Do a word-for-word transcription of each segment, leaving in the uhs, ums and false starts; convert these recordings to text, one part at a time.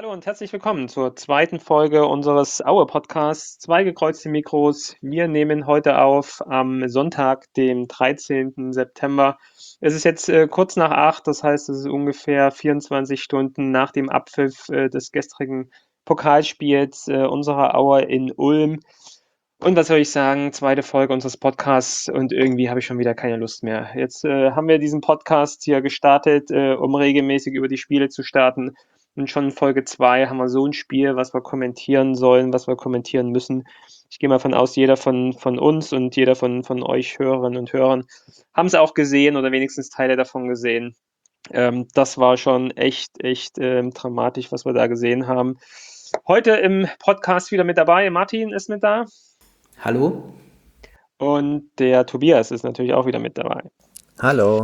Hallo und herzlich willkommen zur zweiten Folge unseres Aue-Podcasts. Zwei gekreuzte Mikros. Wir nehmen heute auf am Sonntag, dem dreizehnten September. Es ist jetzt äh, kurz nach acht, das heißt, es ist ungefähr vierundzwanzig Stunden nach dem Abpfiff äh, des gestrigen Pokalspiels äh, unserer Aue in Ulm. Und was soll ich sagen, zweite Folge unseres Podcasts und irgendwie habe ich schon wieder keine Lust mehr. Jetzt äh, haben wir diesen Podcast hier gestartet, äh, um regelmäßig über die Spiele zu starten. Und schon in Folge zwei haben wir so ein Spiel, was wir kommentieren sollen, was wir kommentieren müssen. Ich gehe mal von aus, jeder von, von uns und jeder von, von euch Hörerinnen und Hörern haben es auch gesehen oder wenigstens Teile davon gesehen. Ähm, das war schon echt, echt ähm, dramatisch, was wir da gesehen haben. Heute im Podcast wieder mit dabei. Martin ist mit da. Hallo? Und der Tobias ist natürlich auch wieder mit dabei. Hallo.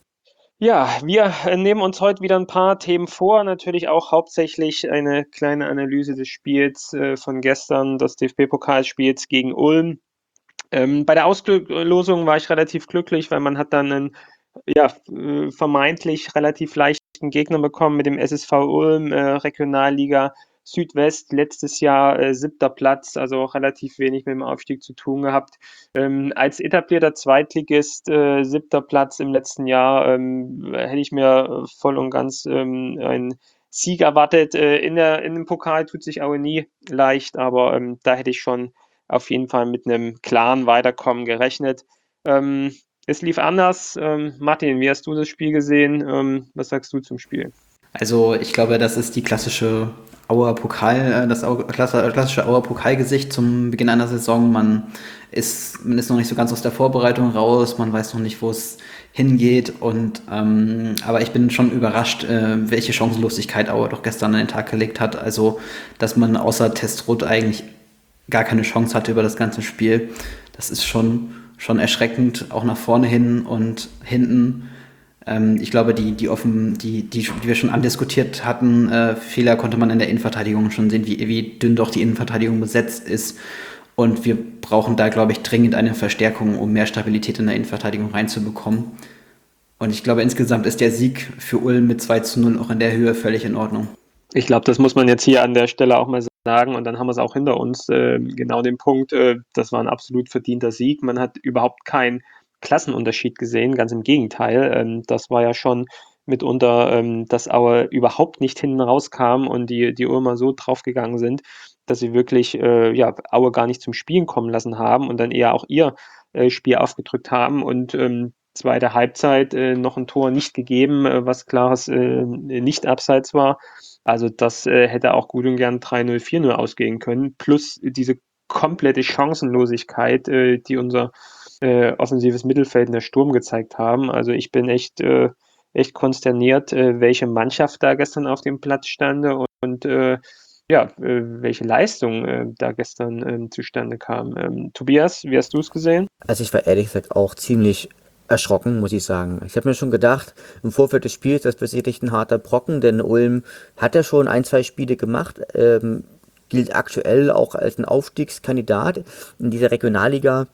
Ja, wir äh, nehmen uns heute wieder ein paar Themen vor. Natürlich auch hauptsächlich eine kleine Analyse des Spiels äh, von gestern, des D F B-Pokalspiels gegen Ulm. Ähm, bei der Auslosung war ich relativ glücklich, weil man hat dann einen ja, äh, vermeintlich relativ leichten Gegner bekommen mit dem S S V Ulm, äh, Regionalliga Südwest, letztes Jahr äh, siebter Platz, also auch relativ wenig mit dem Aufstieg zu tun gehabt. Ähm, als etablierter Zweitligist, äh, siebter Platz im letzten Jahr, ähm, hätte ich mir voll und ganz ähm, einen Sieg erwartet. Äh, in, der, in dem Pokal tut sich auch nie leicht, aber ähm, da hätte ich schon auf jeden Fall mit einem klaren Weiterkommen gerechnet. Ähm, es lief anders. Ähm, Martin, wie hast du das Spiel gesehen? Ähm, was sagst du zum Spiel? Also ich glaube, das ist die klassische Auer Pokal, äh, das Au- klasse- klassische Auer Pokalgesicht zum Beginn einer Saison. Man ist, man ist noch nicht so ganz aus der Vorbereitung raus, man weiß noch nicht, wo es hingeht. Und ähm, aber ich bin schon überrascht, äh, welche Chancenlosigkeit Auer doch gestern an den Tag gelegt hat. Also, dass man außer Testrot eigentlich gar keine Chance hatte über das ganze Spiel. Das ist schon, schon erschreckend, auch nach vorne hin und hinten. Ähm, ich glaube, die, die offen, die, die, die wir schon andiskutiert hatten, äh, Fehler konnte man in der Innenverteidigung schon sehen, wie, wie dünn doch die Innenverteidigung besetzt ist. Und wir brauchen da, glaube ich, dringend eine Verstärkung, um mehr Stabilität in der Innenverteidigung reinzubekommen. Und ich glaube, insgesamt ist der Sieg für Ulm mit zwei zu null auch in der Höhe völlig in Ordnung. Ich glaube, das muss man jetzt hier an der Stelle auch mal sagen und dann haben wir es auch hinter uns. Äh, genau den Punkt, äh, das war ein absolut verdienter Sieg. Man hat überhaupt keinen Klassenunterschied gesehen, ganz im Gegenteil. Ähm, das war ja schon mitunter, ähm, dass Aue überhaupt nicht hinten rauskam und die, die Ulmer so draufgegangen sind, dass sie wirklich äh, ja, Aue gar nicht zum Spielen kommen lassen haben und dann eher auch ihr äh, Spiel aufgedrückt haben und ähm, zweite Halbzeit äh, noch ein Tor nicht gegeben, äh, was klares äh, nicht abseits war. Also das äh, hätte auch gut und gern drei null, vier null ausgehen können, plus diese komplette Chancenlosigkeit, äh, die unser äh, offensives Mittelfeld in der Sturm gezeigt haben. Also ich bin echt, äh, echt konsterniert, äh, welche Mannschaft da gestern auf dem Platz stand und, und äh, ja, äh, welche Leistung äh, da gestern ähm, zustande kam. Ähm, Tobias, wie hast du es gesehen? Also ich war ehrlich gesagt auch ziemlich erschrocken, muss ich sagen. Ich habe mir schon gedacht, im Vorfeld des Spiels, das wird sicherlich ein harter Brocken, denn Ulm hat ja schon ein, zwei Spiele gemacht, ähm, gilt aktuell auch als ein Aufstiegskandidat in dieser Regionalliga.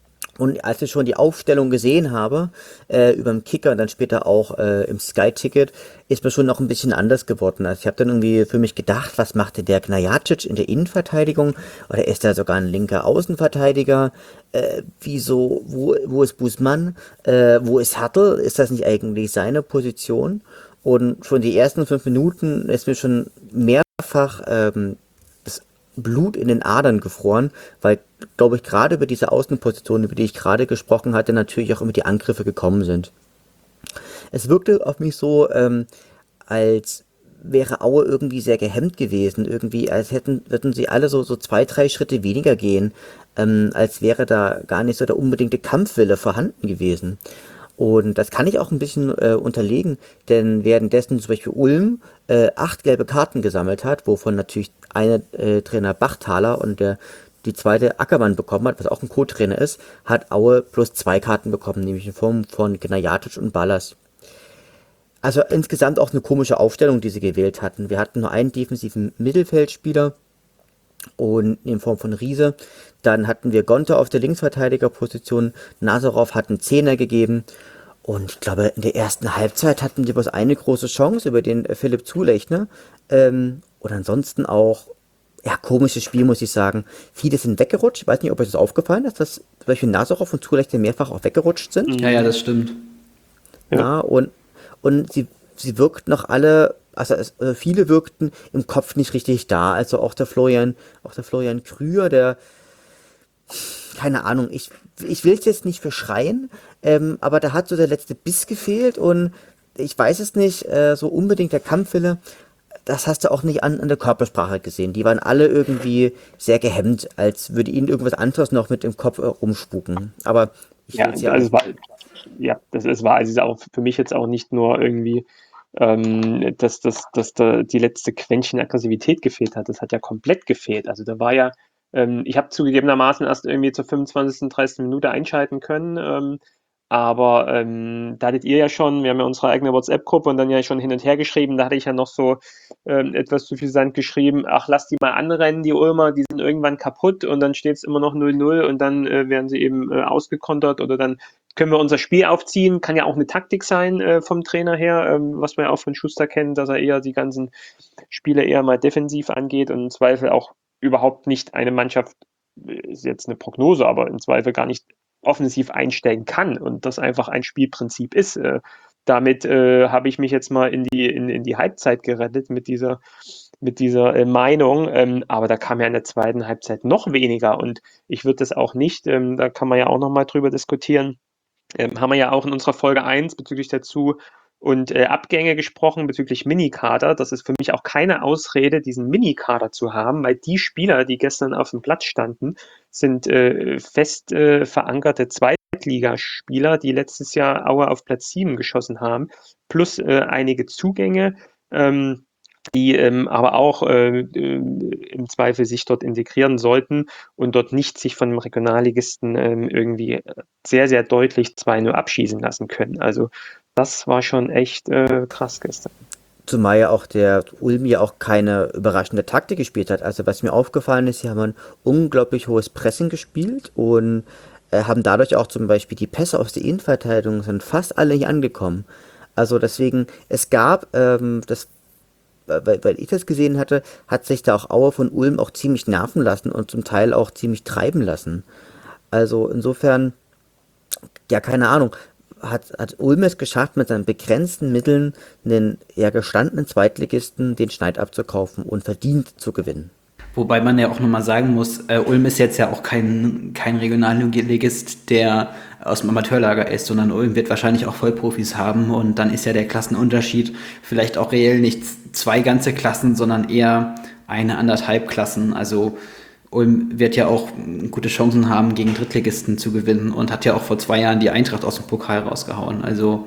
Und als ich schon die Aufstellung gesehen habe, äh, über den Kicker und dann später auch äh, im Sky-Ticket, ist mir schon noch ein bisschen anders geworden. Also ich habe dann irgendwie für mich gedacht, was machte der Gnajacic in der Innenverteidigung? Oder ist er sogar ein linker Außenverteidiger? Äh, wieso, wo, wo ist Busmann? Äh, wo ist Hartl? Ist das nicht eigentlich seine Position? Und schon die ersten fünf Minuten ist mir schon mehrfach ähm, Blut in den Adern gefroren, weil, glaube ich, gerade über diese Außenposition, über die ich gerade gesprochen hatte, natürlich auch immer die Angriffe gekommen sind. Es wirkte auf mich so, ähm, als wäre Aue irgendwie sehr gehemmt gewesen, irgendwie, als hätten, würden sie alle so, so zwei, drei Schritte weniger gehen, ähm, als wäre da gar nicht so der unbedingte Kampfwille vorhanden gewesen. Und das kann ich auch ein bisschen äh, unterlegen, denn währenddessen zum Beispiel Ulm äh, acht gelbe Karten gesammelt hat, wovon natürlich einer äh, Trainer Bachtaler und der die zweite Ackermann bekommen hat, was auch ein Co-Trainer ist, hat Aue plus zwei Karten bekommen, nämlich in Form von Gnajatic und Ballas. Also insgesamt auch eine komische Aufstellung, die sie gewählt hatten. Wir hatten nur einen defensiven Mittelfeldspieler und in Form von Riese. Dann hatten wir Gonta auf der Linksverteidigerposition. Nazarov hat einen Zehner gegeben. Und ich glaube, in der ersten Halbzeit hatten wir bloß eine große Chance über den Philipp Zulechner. Ähm, Und ansonsten auch, ja, komisches Spiel, muss ich sagen. Viele sind weggerutscht. Ich weiß nicht, ob euch das aufgefallen ist, dass zum Beispiel Nazarov und Zulechte mehrfach auch weggerutscht sind. Ja, ja, Mhm. das stimmt. Ja. Ja, und, und sie, sie wirkten noch alle, also, es, also viele wirkten im Kopf nicht richtig da. Also auch der Florian, auch der Florian Krüger, der, keine Ahnung, ich, ich will es jetzt nicht verschreien, ähm, aber da hat so der letzte Biss gefehlt und ich weiß es nicht, äh, so unbedingt der Kampfwille, das hast du auch nicht an, an der Körpersprache gesehen. Die waren alle irgendwie sehr gehemmt, als würde ihnen irgendwas anderes noch mit im Kopf äh, rumspuken. Aber ich Ja, will es ja also auch. es war, ja, das, es war also auch für mich jetzt auch nicht nur irgendwie, ähm, dass, dass, dass da die letzte Quäntchen Aggressivität gefehlt hat. Das hat ja komplett gefehlt. Also da war ja, ähm, ich habe zugegebenermaßen erst irgendwie zur fünfundzwanzigsten, dreißigsten Minute einschalten können. Ähm, aber ähm, da hattet ihr ja schon, wir haben ja unsere eigene WhatsApp-Gruppe und dann ja schon hin und her geschrieben, da hatte ich ja noch so ähm, etwas zu viel Sand geschrieben, ach, lass die mal anrennen, die Ulmer, die sind irgendwann kaputt und dann steht es immer noch null null und dann äh, werden sie eben äh, ausgekontert oder dann können wir unser Spiel aufziehen. Kann ja auch eine Taktik sein äh, vom Trainer her, ähm, was man ja auch von Schuster kennt, dass er eher die ganzen Spiele eher mal defensiv angeht und im Zweifel auch überhaupt nicht eine Mannschaft, äh, ist jetzt eine Prognose, aber im Zweifel gar nicht offensiv einstellen kann und das einfach ein Spielprinzip ist. Äh, damit äh, habe ich mich jetzt mal in die, in, in die Halbzeit gerettet mit dieser, mit dieser äh, Meinung, ähm, aber da kam ja in der zweiten Halbzeit noch weniger und ich würde das auch nicht, ähm, da kann man ja auch noch mal drüber diskutieren, ähm, haben wir ja auch in unserer Folge eins bezüglich der Zu- und äh, Abgänge gesprochen, bezüglich Minikader. Das ist für mich auch keine Ausrede, diesen Minikader zu haben, weil die Spieler, die gestern auf dem Platz standen, sind äh, fest äh, verankerte Zweitligaspieler, die letztes Jahr Aue auf Platz sieben geschossen haben, plus äh, einige Zugänge. Ähm, die ähm, aber auch äh, äh, im Zweifel sich dort integrieren sollten und dort nicht sich von dem Regionalligisten ähm, irgendwie sehr, sehr deutlich zwei null abschießen lassen können. Also das war schon echt äh, krass gestern. Zumal ja auch der Ulm ja auch keine überraschende Taktik gespielt hat. Also was mir aufgefallen ist, sie haben ein unglaublich hohes Pressing gespielt und äh, haben dadurch auch zum Beispiel die Pässe aus der Innenverteidigung sind fast alle nicht angekommen. Also deswegen, es gab, ähm, das, weil, weil ich das gesehen hatte, hat sich da auch Aue von Ulm auch ziemlich nerven lassen und zum Teil auch ziemlich treiben lassen. Also insofern, ja, keine Ahnung, hat, hat Ulm es geschafft, mit seinen begrenzten Mitteln einen eher gestandenen Zweitligisten den Schneid abzukaufen und verdient zu gewinnen. Wobei man ja auch nochmal sagen muss, äh, Ulm ist jetzt ja auch kein, kein Regionalligist, der aus dem Amateurlager ist, sondern Ulm wird wahrscheinlich auch Vollprofis haben und dann ist ja der Klassenunterschied vielleicht auch reell nicht zwei ganze Klassen, sondern eher eine, anderthalb Klassen. Also Ulm wird ja auch gute Chancen haben, gegen Drittligisten zu gewinnen und hat ja auch vor zwei Jahren die Eintracht aus dem Pokal rausgehauen. Also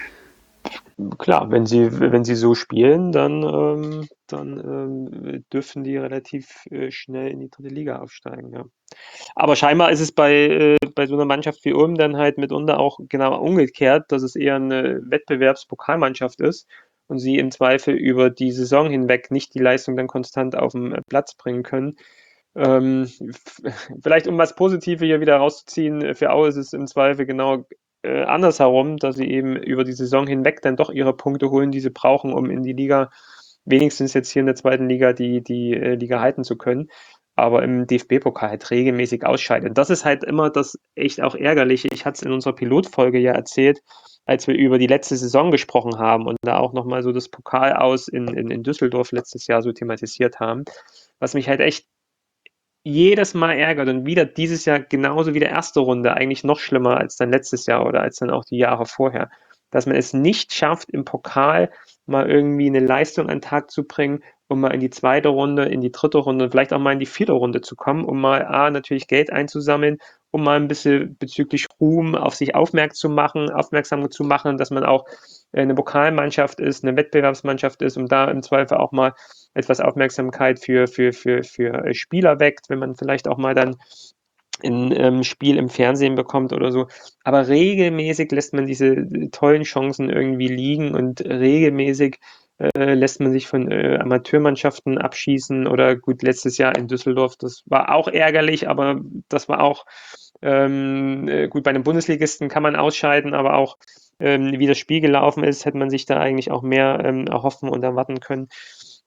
Klar, wenn sie, wenn sie so spielen, dann, ähm, dann ähm, dürfen die relativ äh, schnell in die dritte Liga aufsteigen, ja. Aber scheinbar ist es bei, äh, bei so einer Mannschaft wie Ulm dann halt mitunter auch genau umgekehrt, dass es eher eine Wettbewerbspokalmannschaft ist und sie im Zweifel über die Saison hinweg nicht die Leistung dann konstant auf den Platz bringen können. Ähm, vielleicht um was Positives hier wieder rauszuziehen, für Aue ist es im Zweifel genau äh, andersherum, dass sie eben über die Saison hinweg dann doch ihre Punkte holen, die sie brauchen, um in die Liga, wenigstens jetzt hier in der zweiten Liga, die, die äh, Liga halten zu können. Aber im D F B-Pokal halt regelmäßig ausscheiden. Das ist halt immer das echt auch Ärgerliche. Ich hatte es in unserer Pilotfolge ja erzählt, als wir über die letzte Saison gesprochen haben und da auch nochmal so das Pokal aus in, in, in Düsseldorf letztes Jahr so thematisiert haben. Was mich halt echt jedes Mal ärgert und wieder dieses Jahr genauso wie der erste Runde, eigentlich noch schlimmer als dann letztes Jahr oder als dann auch die Jahre vorher, dass man es nicht schafft, im Pokal mal irgendwie eine Leistung an den Tag zu bringen, um mal in die zweite Runde, in die dritte Runde und vielleicht auch mal in die vierte Runde zu kommen, um mal A, natürlich Geld einzusammeln, um mal ein bisschen bezüglich Ruhm auf sich aufmerksam zu machen, aufmerksam zu machen, dass man auch eine Pokalmannschaft ist, eine Wettbewerbsmannschaft ist, um da im Zweifel auch mal etwas Aufmerksamkeit für, für, für, für Spieler weckt, wenn man vielleicht auch mal dann ein ähm, Spiel im Fernsehen bekommt oder so. Aber regelmäßig lässt man diese tollen Chancen irgendwie liegen und regelmäßig äh, lässt man sich von äh, Amateurmannschaften abschießen oder gut, letztes Jahr in Düsseldorf, das war auch ärgerlich, aber das war auch ähm, äh, gut, bei einem Bundesligisten kann man ausscheiden, aber auch ähm, wie das Spiel gelaufen ist, hätte man sich da eigentlich auch mehr ähm, erhoffen und erwarten können.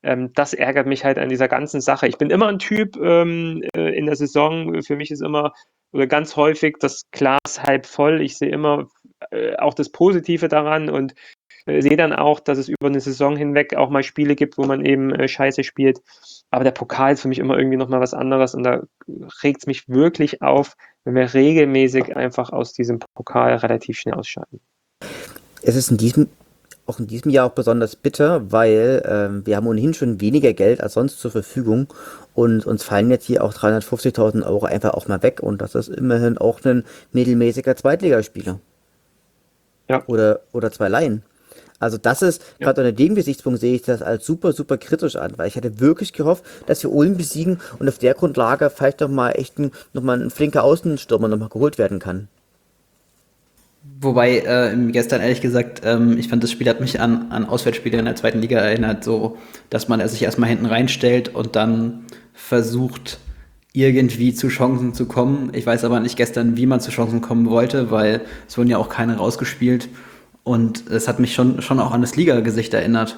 Ähm, das ärgert mich halt an dieser ganzen Sache. Ich bin immer ein Typ ähm, äh, in der Saison, für mich ist immer oder ganz häufig das Glas halb voll. Ich sehe immer äh, auch das Positive daran und äh, sehe dann auch, dass es über eine Saison hinweg auch mal Spiele gibt, wo man eben äh, scheiße spielt. Aber der Pokal ist für mich immer irgendwie nochmal was anderes und da regt es mich wirklich auf, wenn wir regelmäßig einfach aus diesem Pokal relativ schnell ausscheiden. Es ist in diesem, auch in diesem Jahr auch besonders bitter, weil ähm, wir haben ohnehin schon weniger Geld als sonst zur Verfügung und uns fallen jetzt hier auch dreihundertfünfzigtausend Euro einfach auch mal weg und das ist immerhin auch ein mittelmäßiger Zweitligaspieler Ja, oder, oder zwei Laien. Also das ist, ja. gerade unter dem Gesichtspunkt sehe ich das als super, super kritisch an, weil ich hatte wirklich gehofft, dass wir Ulm besiegen und auf der Grundlage vielleicht doch mal echt ein, noch mal ein flinker Außenstürmer noch mal geholt werden kann. Wobei, äh, gestern ehrlich gesagt, ähm, ich fand, das Spiel hat mich an, an Auswärtsspiele in der zweiten Liga erinnert, so, dass man sich erstmal hinten reinstellt und dann versucht, irgendwie zu Chancen zu kommen. Ich weiß aber nicht gestern, wie man zu Chancen kommen wollte, weil es wurden ja auch keine rausgespielt. Und es hat mich schon, schon auch an das Liga-Gesicht erinnert.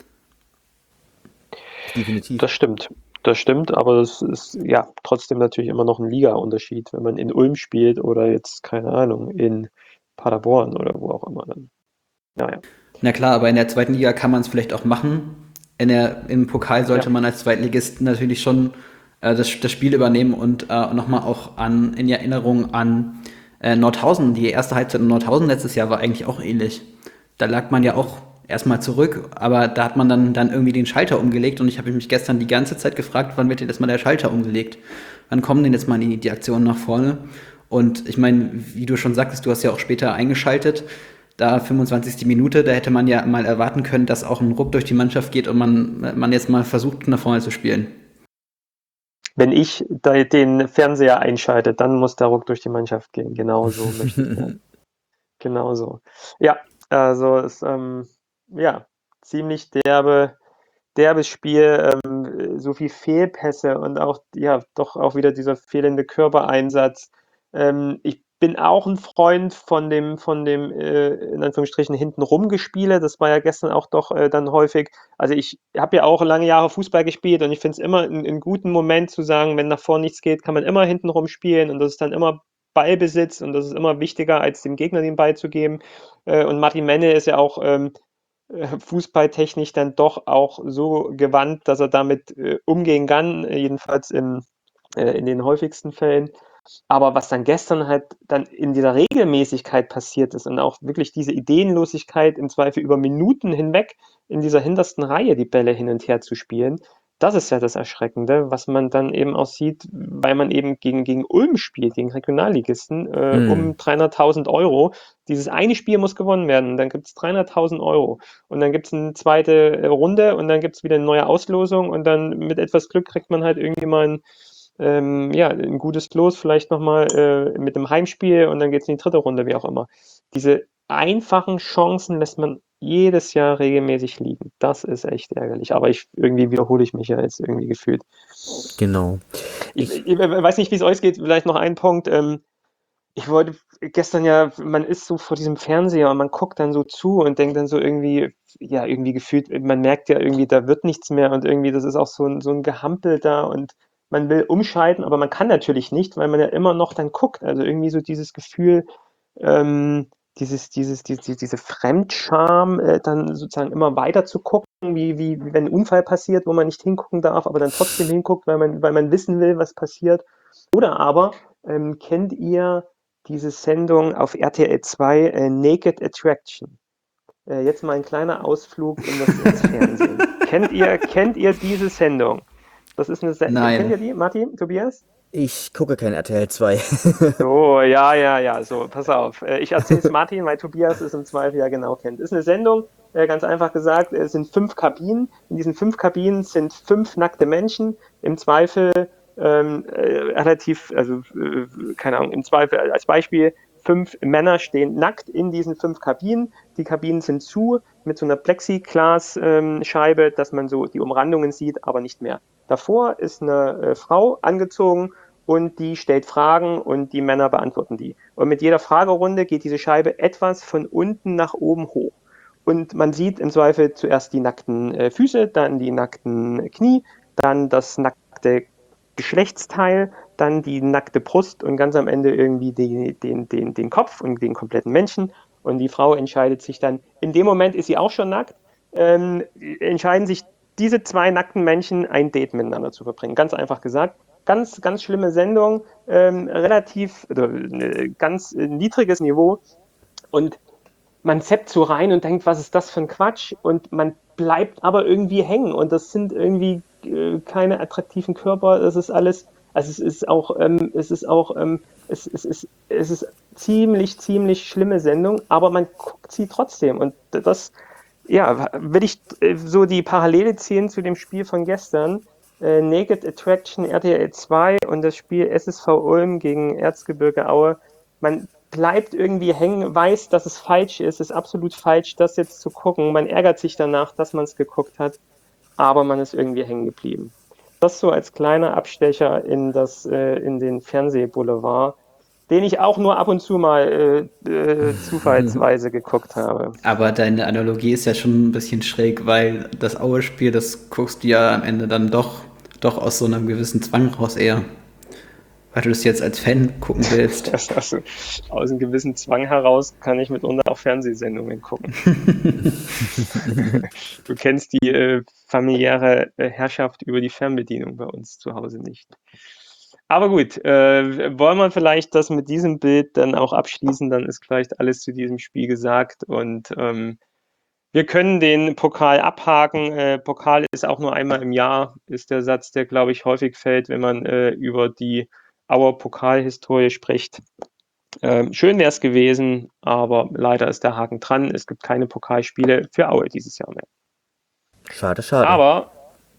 Definitiv. Das stimmt. Das stimmt, aber das ist ja trotzdem natürlich immer noch ein Liga-Unterschied, wenn man in Ulm spielt oder jetzt, keine Ahnung, in Paderborn oder wo auch immer dann. Naja. Na klar, aber in der zweiten Liga kann man es vielleicht auch machen. In der, Im Pokal sollte Ja. man als Zweitligist natürlich schon äh, das, das Spiel übernehmen und äh, nochmal auch an, in Erinnerung an äh, Nordhausen. Die erste Halbzeit in Nordhausen letztes Jahr war eigentlich auch ähnlich. Da lag man ja auch erstmal zurück, aber da hat man dann, dann irgendwie den Schalter umgelegt und ich habe mich gestern die ganze Zeit gefragt, wann wird denn jetzt mal der Schalter umgelegt? Wann kommen denn jetzt mal die, die Aktionen nach vorne? Und ich meine, wie du schon sagtest, du hast ja auch später eingeschaltet, da fünfundzwanzigste Minute, da hätte man ja mal erwarten können, dass auch ein Ruck durch die Mannschaft geht und man, man jetzt mal versucht, nach vorne zu spielen. Wenn ich da den Fernseher einschalte, dann muss der Ruck durch die Mannschaft gehen. Genauso möchte ich das. Genauso. Ja, also es ähm, ja ziemlich derbe, derbes Spiel, ähm, so viel Fehlpässe und auch ja doch auch wieder dieser fehlende Körpereinsatz. Ähm, ich bin auch ein Freund von dem, von dem äh, in Anführungsstrichen hintenrum Gespiele. Das war ja gestern auch doch äh, dann häufig. Also ich habe ja auch lange Jahre Fußball gespielt und ich finde es immer einen guten Moment zu sagen, wenn nach vorne nichts geht, kann man immer hintenrum spielen und das ist dann immer Ballbesitz und das ist immer wichtiger, als dem Gegner den Ball zu geben. Äh, und Martin Menne ist ja auch ähm, äh, fußballtechnisch dann doch auch so gewandt, dass er damit äh, umgehen kann, äh, jedenfalls im, äh, in den häufigsten Fällen. Aber was dann gestern halt dann in dieser Regelmäßigkeit passiert ist und auch wirklich diese Ideenlosigkeit im Zweifel über Minuten hinweg in dieser hintersten Reihe die Bälle hin und her zu spielen, das ist ja das Erschreckende, was man dann eben auch sieht, weil man eben gegen, gegen Ulm spielt, gegen Regionalligisten, äh, Hm. um dreihunderttausend Euro. Dieses eine Spiel muss gewonnen werden und dann gibt es dreihunderttausend Euro und dann gibt es eine zweite Runde und dann gibt es wieder eine neue Auslosung und dann mit etwas Glück kriegt man halt irgendwie mal ein ähm, ja, ein gutes Los, vielleicht nochmal äh, mit dem Heimspiel und dann geht es in die dritte Runde, wie auch immer. Diese einfachen Chancen lässt man jedes Jahr regelmäßig liegen. Das ist echt ärgerlich. Aber ich irgendwie wiederhole ich mich ja jetzt irgendwie gefühlt. Genau. Ich, Ich, ich weiß nicht, wie es euch geht. Vielleicht noch ein Punkt. Ähm, ich wollte gestern ja, man ist so vor diesem Fernseher und man guckt dann so zu und denkt dann so irgendwie, ja, irgendwie gefühlt, man merkt ja irgendwie, da wird nichts mehr und irgendwie, das ist auch so ein, so ein Gehampel da und man will umschalten, aber man kann natürlich nicht, weil man ja immer noch dann guckt. Also irgendwie so dieses Gefühl, ähm, dieses, dieses, diese, diese Fremdscham, äh, dann sozusagen immer weiter zu gucken, wie, wie, wie wenn ein Unfall passiert, wo man nicht hingucken darf, aber dann trotzdem hinguckt, weil man, weil man wissen will, was passiert. Oder aber, ähm, kennt ihr diese Sendung auf R T L zwei, äh, Naked Attraction? Äh, jetzt mal ein kleiner Ausflug in das, ins Fernsehen. kennt, ihr, kennt ihr diese Sendung? Das ist eine Se Kennt Nein. ihr die, Martin, Tobias? ich gucke kein R T L zwei. So, ja, ja, ja, so, pass auf. Äh, Ich erzähle es Martin, weil Tobias es im Zweifel ja genau kennt. Ist eine Sendung, äh, ganz einfach gesagt, es sind fünf Kabinen. In diesen fünf Kabinen sind fünf nackte Menschen. Im Zweifel ähm, äh, relativ, also äh, keine Ahnung, im Zweifel als Beispiel, fünf Männer stehen nackt in diesen fünf Kabinen. Die Kabinen sind zu mit so einer Plexiglas-Scheibe, ähm, dass man so die Umrandungen sieht, aber nicht mehr. Davor ist eine äh, Frau angezogen und die stellt Fragen und die Männer beantworten die. Und mit jeder Fragerunde geht diese Scheibe etwas von unten nach oben hoch. und man sieht im Zweifel zuerst die nackten äh, Füße, dann die nackten Knie, dann das nackte Geschlechtsteil, dann die nackte Brust und ganz am Ende irgendwie die, den, den, den Kopf und den kompletten Menschen. Und die Frau entscheidet sich dann, in dem Moment ist sie auch schon nackt, ähm, entscheiden sich diese zwei nackten Menschen ein Date miteinander zu verbringen. Ganz einfach gesagt. Ganz, ganz schlimme Sendung, ähm, relativ, oder, äh, ganz äh, niedriges Niveau. Und man zappt so rein und denkt, was ist das für ein Quatsch? Und man bleibt aber irgendwie hängen. Und das sind irgendwie äh, keine attraktiven Körper. Das ist alles, also es ist auch, ähm, es ist auch, ähm, es, es, ist, es ist ziemlich, ziemlich schlimme Sendung, aber man guckt sie trotzdem. Und das, ja, will ich äh, so die Parallele ziehen zu dem Spiel von gestern. Äh, Naked Attraction R T L zwei und das Spiel S S V Ulm gegen Erzgebirge Aue. Man bleibt irgendwie hängen, weiß, dass es falsch ist, ist absolut falsch, das jetzt zu gucken. Man ärgert sich danach, dass man es geguckt hat, aber man ist irgendwie hängen geblieben. Das so als kleiner Abstecher in, das, äh, in den Fernsehboulevard, den ich auch nur ab und zu mal äh, äh, zufallsweise geguckt habe. Aber deine Analogie ist ja schon ein bisschen schräg, weil das Aue-Spiel, das guckst du ja am Ende dann doch, doch aus so einem gewissen Zwang raus eher. Weil du das jetzt als Fan gucken willst. Also, aus einem gewissen Zwang heraus kann ich mitunter auch Fernsehsendungen gucken. Du kennst die äh, familiäre äh, Herrschaft über die Fernbedienung bei uns zu Hause nicht. Aber gut, äh, wollen wir vielleicht das mit diesem Bild dann auch abschließen, dann ist vielleicht alles zu diesem Spiel gesagt und ähm, wir können den Pokal abhaken. Äh, Pokal ist auch nur einmal im Jahr, ist der Satz, der, glaube ich, häufig fällt, wenn man äh, über die Auer Pokalhistorie spricht. Ähm, schön wäre es gewesen, aber leider ist der Haken dran. Es gibt keine Pokalspiele für Aue dieses Jahr mehr. Schade, schade. Aber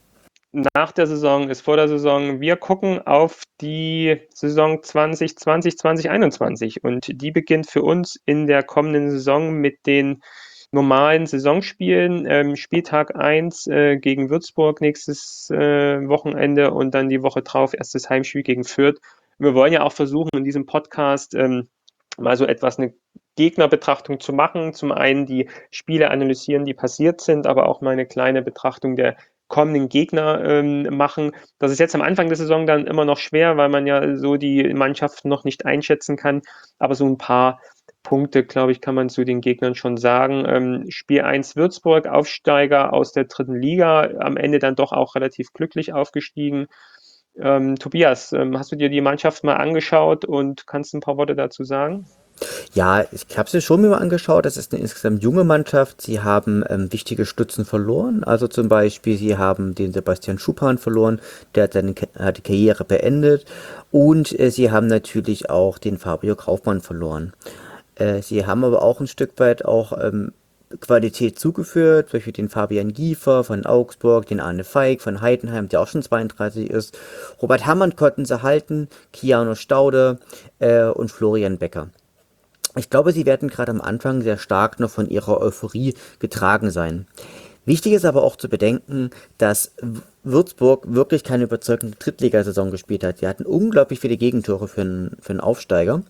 nach der Saison ist vor der Saison. Wir gucken auf die Saison zwanzig zwanzig, zwanzig einundzwanzig und die beginnt für uns in der kommenden Saison mit den normalen Saisonspielen. Ähm, Spieltag eins äh, gegen Würzburg nächstes äh, Wochenende und dann die Woche drauf erstes Heimspiel gegen Fürth. Wir wollen ja auch versuchen, in diesem Podcast ähm, mal so etwas eine Gegnerbetrachtung zu machen. Zum einen die Spiele analysieren, die passiert sind, aber auch mal eine kleine Betrachtung der kommenden Gegner ähm, machen. Das ist jetzt am Anfang der Saison dann immer noch schwer, weil man ja so die Mannschaften noch nicht einschätzen kann. Aber so ein paar Punkte, glaube ich, kann man zu den Gegnern schon sagen. Ähm, Spiel eins Würzburg, Aufsteiger aus der dritten Liga, am Ende dann doch auch relativ glücklich aufgestiegen. Ähm, Tobias, ähm, hast du dir die Mannschaft mal angeschaut und kannst ein paar Worte dazu sagen? Ja, ich habe sie schon mir mal angeschaut. Das ist eine insgesamt junge Mannschaft. Sie haben ähm, wichtige Stützen verloren. Also zum Beispiel, sie haben den Sebastian Schuppan verloren. Der hat seine hat die Karriere beendet. Und äh, sie haben natürlich auch den Fabio Kaufmann verloren. Äh, sie haben aber auch ein Stück weit auch ähm, Qualität zugeführt, zum Beispiel den Fabian Giefer von Augsburg, den Arne Feig von Heidenheim, der auch schon zweiunddreißig ist. Robert Hamann konnten sie halten, Kiano Staude äh, und Florian Becker. Ich glaube, sie werden gerade am Anfang sehr stark noch von ihrer Euphorie getragen sein. Wichtig ist aber auch zu bedenken, dass Würzburg wirklich keine überzeugende Drittligasaison gespielt hat. Sie hatten unglaublich viele Gegentore für einen, für einen Aufsteiger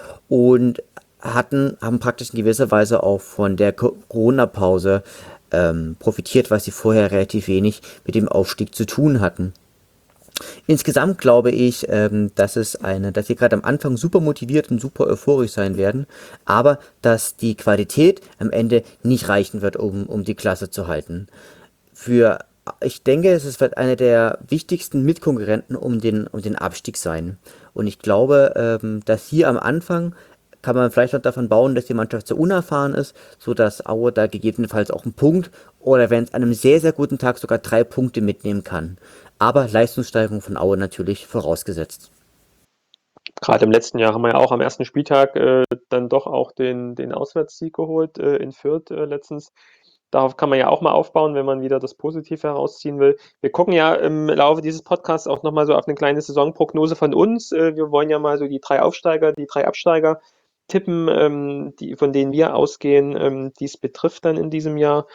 und hatten, haben praktisch in gewisser Weise auch von der Corona-Pause ähm, profitiert, was sie vorher relativ wenig mit dem Aufstieg zu tun hatten. Insgesamt glaube ich, ähm, dass es eine, dass sie gerade am Anfang super motiviert und super euphorisch sein werden, aber dass die Qualität am Ende nicht reichen wird, um, um die Klasse zu halten. Für, ich denke, es wird einer der wichtigsten Mitkonkurrenten um den, um den Abstieg sein. Und ich glaube, ähm, dass hier am Anfang kann man vielleicht noch davon bauen, dass die Mannschaft so unerfahren ist, sodass Aue da gegebenenfalls auch einen Punkt oder wenn es an einem sehr, sehr guten Tag sogar drei Punkte mitnehmen kann. Aber Leistungssteigerung von Aue natürlich vorausgesetzt. Gerade im letzten Jahr haben wir ja auch am ersten Spieltag äh, dann doch auch den, den Auswärtssieg geholt äh, in Fürth äh, letztens. Darauf kann man ja auch mal aufbauen, wenn man wieder das Positive herausziehen will. Wir gucken ja im Laufe dieses Podcasts auch nochmal so auf eine kleine Saisonprognose von uns. Äh, wir wollen ja mal so die drei Aufsteiger, die drei Absteiger tippen, ähm, die, von denen wir ausgehen, ähm, die es betrifft dann in diesem Jahr.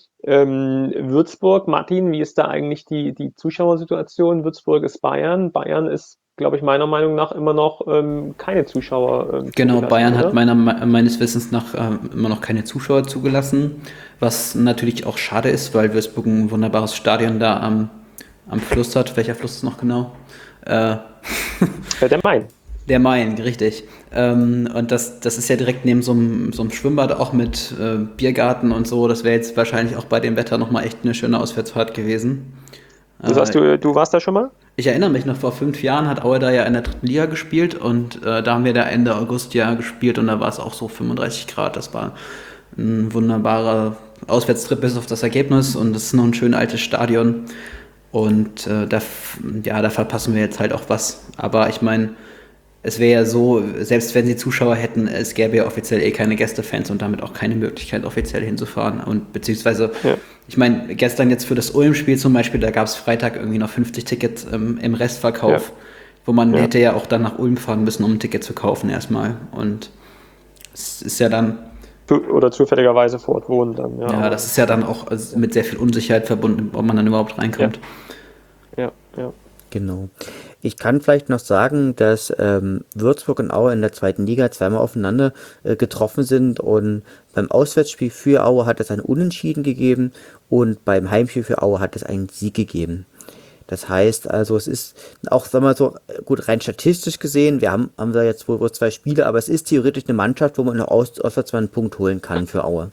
Ähm, Würzburg, Martin, wie ist da eigentlich die, die Zuschauersituation? Würzburg ist Bayern. Bayern ist, glaube ich, meiner Meinung nach immer noch ähm, keine Zuschauer ähm, Genau, zugelassen, Bayern hat oder? meiner, meines Wissens nach ähm, immer noch keine Zuschauer zugelassen, was natürlich auch schade ist, weil Würzburg ein wunderbares Stadion da am, am Fluss hat. Welcher Fluss ist noch genau? Äh, Äh, der Main. Der Main, richtig. Ähm, und das, das ist ja direkt neben so einem, so einem Schwimmbad auch mit äh, Biergarten und so. Das wäre jetzt wahrscheinlich auch bei dem Wetter nochmal echt eine schöne Auswärtsfahrt gewesen. Das heißt, Äh, du, du warst da schon mal? Ich erinnere mich noch, vor fünf Jahren hat Aue da ja in der dritten Liga gespielt und äh, da haben wir da Ende August ja gespielt und da war es auch so fünfunddreißig Grad. Das war ein wunderbarer Auswärtstrip bis auf das Ergebnis und es ist noch ein schön altes Stadion und äh, da, ja, da verpassen wir jetzt halt auch was. Aber ich meine, es wäre ja so, selbst wenn sie Zuschauer hätten, es gäbe ja offiziell eh keine Gästefans und damit auch keine Möglichkeit, offiziell hinzufahren. Und beziehungsweise, Ja. ich meine, gestern jetzt für das Ulm-Spiel zum Beispiel, da gab es Freitag irgendwie noch fünfzig Tickets ähm, im Restverkauf, Ja. wo man Ja. hätte ja auch dann nach Ulm fahren müssen, um ein Ticket zu kaufen erstmal. Und es ist ja dann, Zu- Oder zufälligerweise vor Ort wohnen dann. Ja, ja, aber- das ist ja dann auch also mit sehr viel Unsicherheit verbunden, ob man dann überhaupt reinkommt. ja, ja. Genau. Ich kann vielleicht noch sagen, dass ähm, Würzburg und Aue in der zweiten Liga zweimal aufeinander äh, getroffen sind und beim Auswärtsspiel für Aue hat es ein Unentschieden gegeben und beim Heimspiel für Aue hat es einen Sieg gegeben. Das heißt also, es ist auch, sagen wir mal so, gut, rein statistisch gesehen, wir haben, haben da jetzt wohl, wohl zwei Spiele, aber es ist theoretisch eine Mannschaft, wo man noch aus, auswärts mal einen Punkt holen kann für Aue.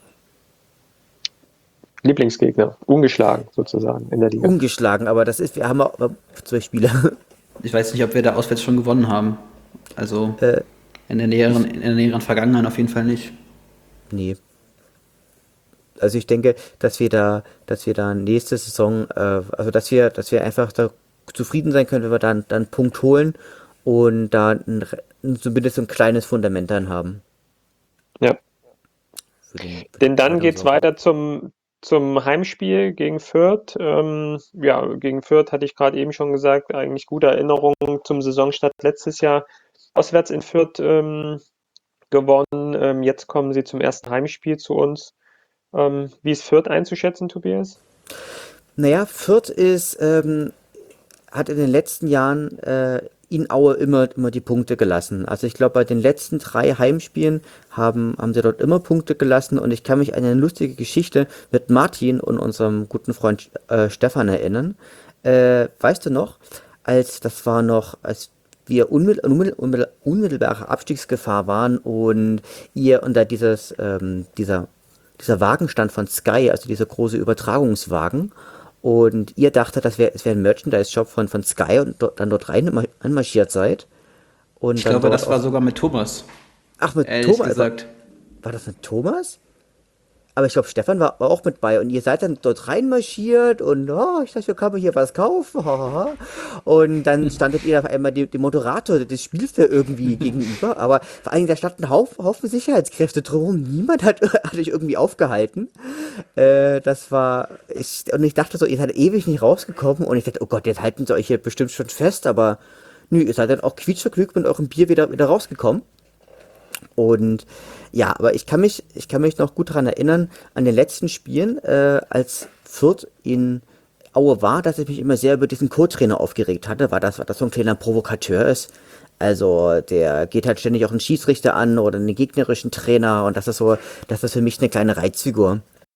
Lieblingsgegner, ungeschlagen sozusagen in der Liga. Ungeschlagen, aber das ist, wir haben auch zwei Spiele. Ich weiß nicht, ob wir da auswärts schon gewonnen haben. Also Äh, in der näheren, in der näheren Vergangenheit auf jeden Fall nicht. Nee. Also ich denke, dass wir da, dass wir da nächste Saison, äh, also dass wir, dass wir einfach da zufrieden sein können, wenn wir dann, dann einen Punkt holen und da ein, ein, zumindest so ein kleines Fundament dann haben. Ja. Für den, für Denn die dann geht's Saison. weiter zum, zum Heimspiel gegen Fürth. Ähm, ja, gegen Fürth hatte ich gerade eben schon gesagt, eigentlich gute Erinnerungen zum Saisonstart letztes Jahr. Auswärts in Fürth ähm, gewonnen. Ähm, jetzt kommen sie zum ersten Heimspiel zu uns. Ähm, wie ist Fürth einzuschätzen, Tobias? Naja, Fürth ist, ähm, hat in den letzten Jahren äh, in Aue immer, immer die Punkte gelassen. Also ich glaube, bei den letzten drei Heimspielen haben, haben sie dort immer Punkte gelassen und ich kann mich an eine lustige Geschichte mit Martin und unserem guten Freund äh, Stefan erinnern. Äh, weißt du noch, als das war noch, als wir unmittel, unmittel, unmittel, unmittelbare Abstiegsgefahr waren und ihr unter dieses, ähm, dieser, dieser Wagen stand von Sky, also dieser große Übertragungswagen. Und ihr dachtet, das wäre es wäre ein Merchandise-Shop von, von Sky und dort, dann dort rein ma- anmarschiert seid. Und Ich dann glaube, dort das war auch. sogar mit Thomas, Ach, mit ehrlich Thomas. War, gesagt. war das mit Thomas? Aber ich glaube, Stefan war, war auch mit bei. Und ihr seid dann dort reinmarschiert und oh, ich dachte, wir können hier was kaufen. Hahaha. Und dann standet ihr auf einmal dem, dem Moderator des Spiels da irgendwie gegenüber. Aber vor allem, da standen Haufen, Haufen Sicherheitskräfte drumherum. Niemand hat, hat euch irgendwie aufgehalten. Äh, das war. Ich, und ich dachte so, ihr seid ewig nicht rausgekommen. Und ich dachte, oh Gott, jetzt halten sie euch hier bestimmt schon fest. Aber nö, ihr seid dann auch quietschvergnügt mit eurem Bier wieder, wieder rausgekommen. Und ja, aber ich kann mich, ich kann mich noch gut daran erinnern, an den letzten Spielen, äh, als Fürth in Aue war, dass ich mich immer sehr über diesen Co-Trainer aufgeregt hatte, weil das, weil das so ein kleiner Provokateur ist. Also der geht halt ständig auch einen Schiedsrichter an oder einen gegnerischen Trainer und das ist so, das ist für mich eine kleine Reizfigur.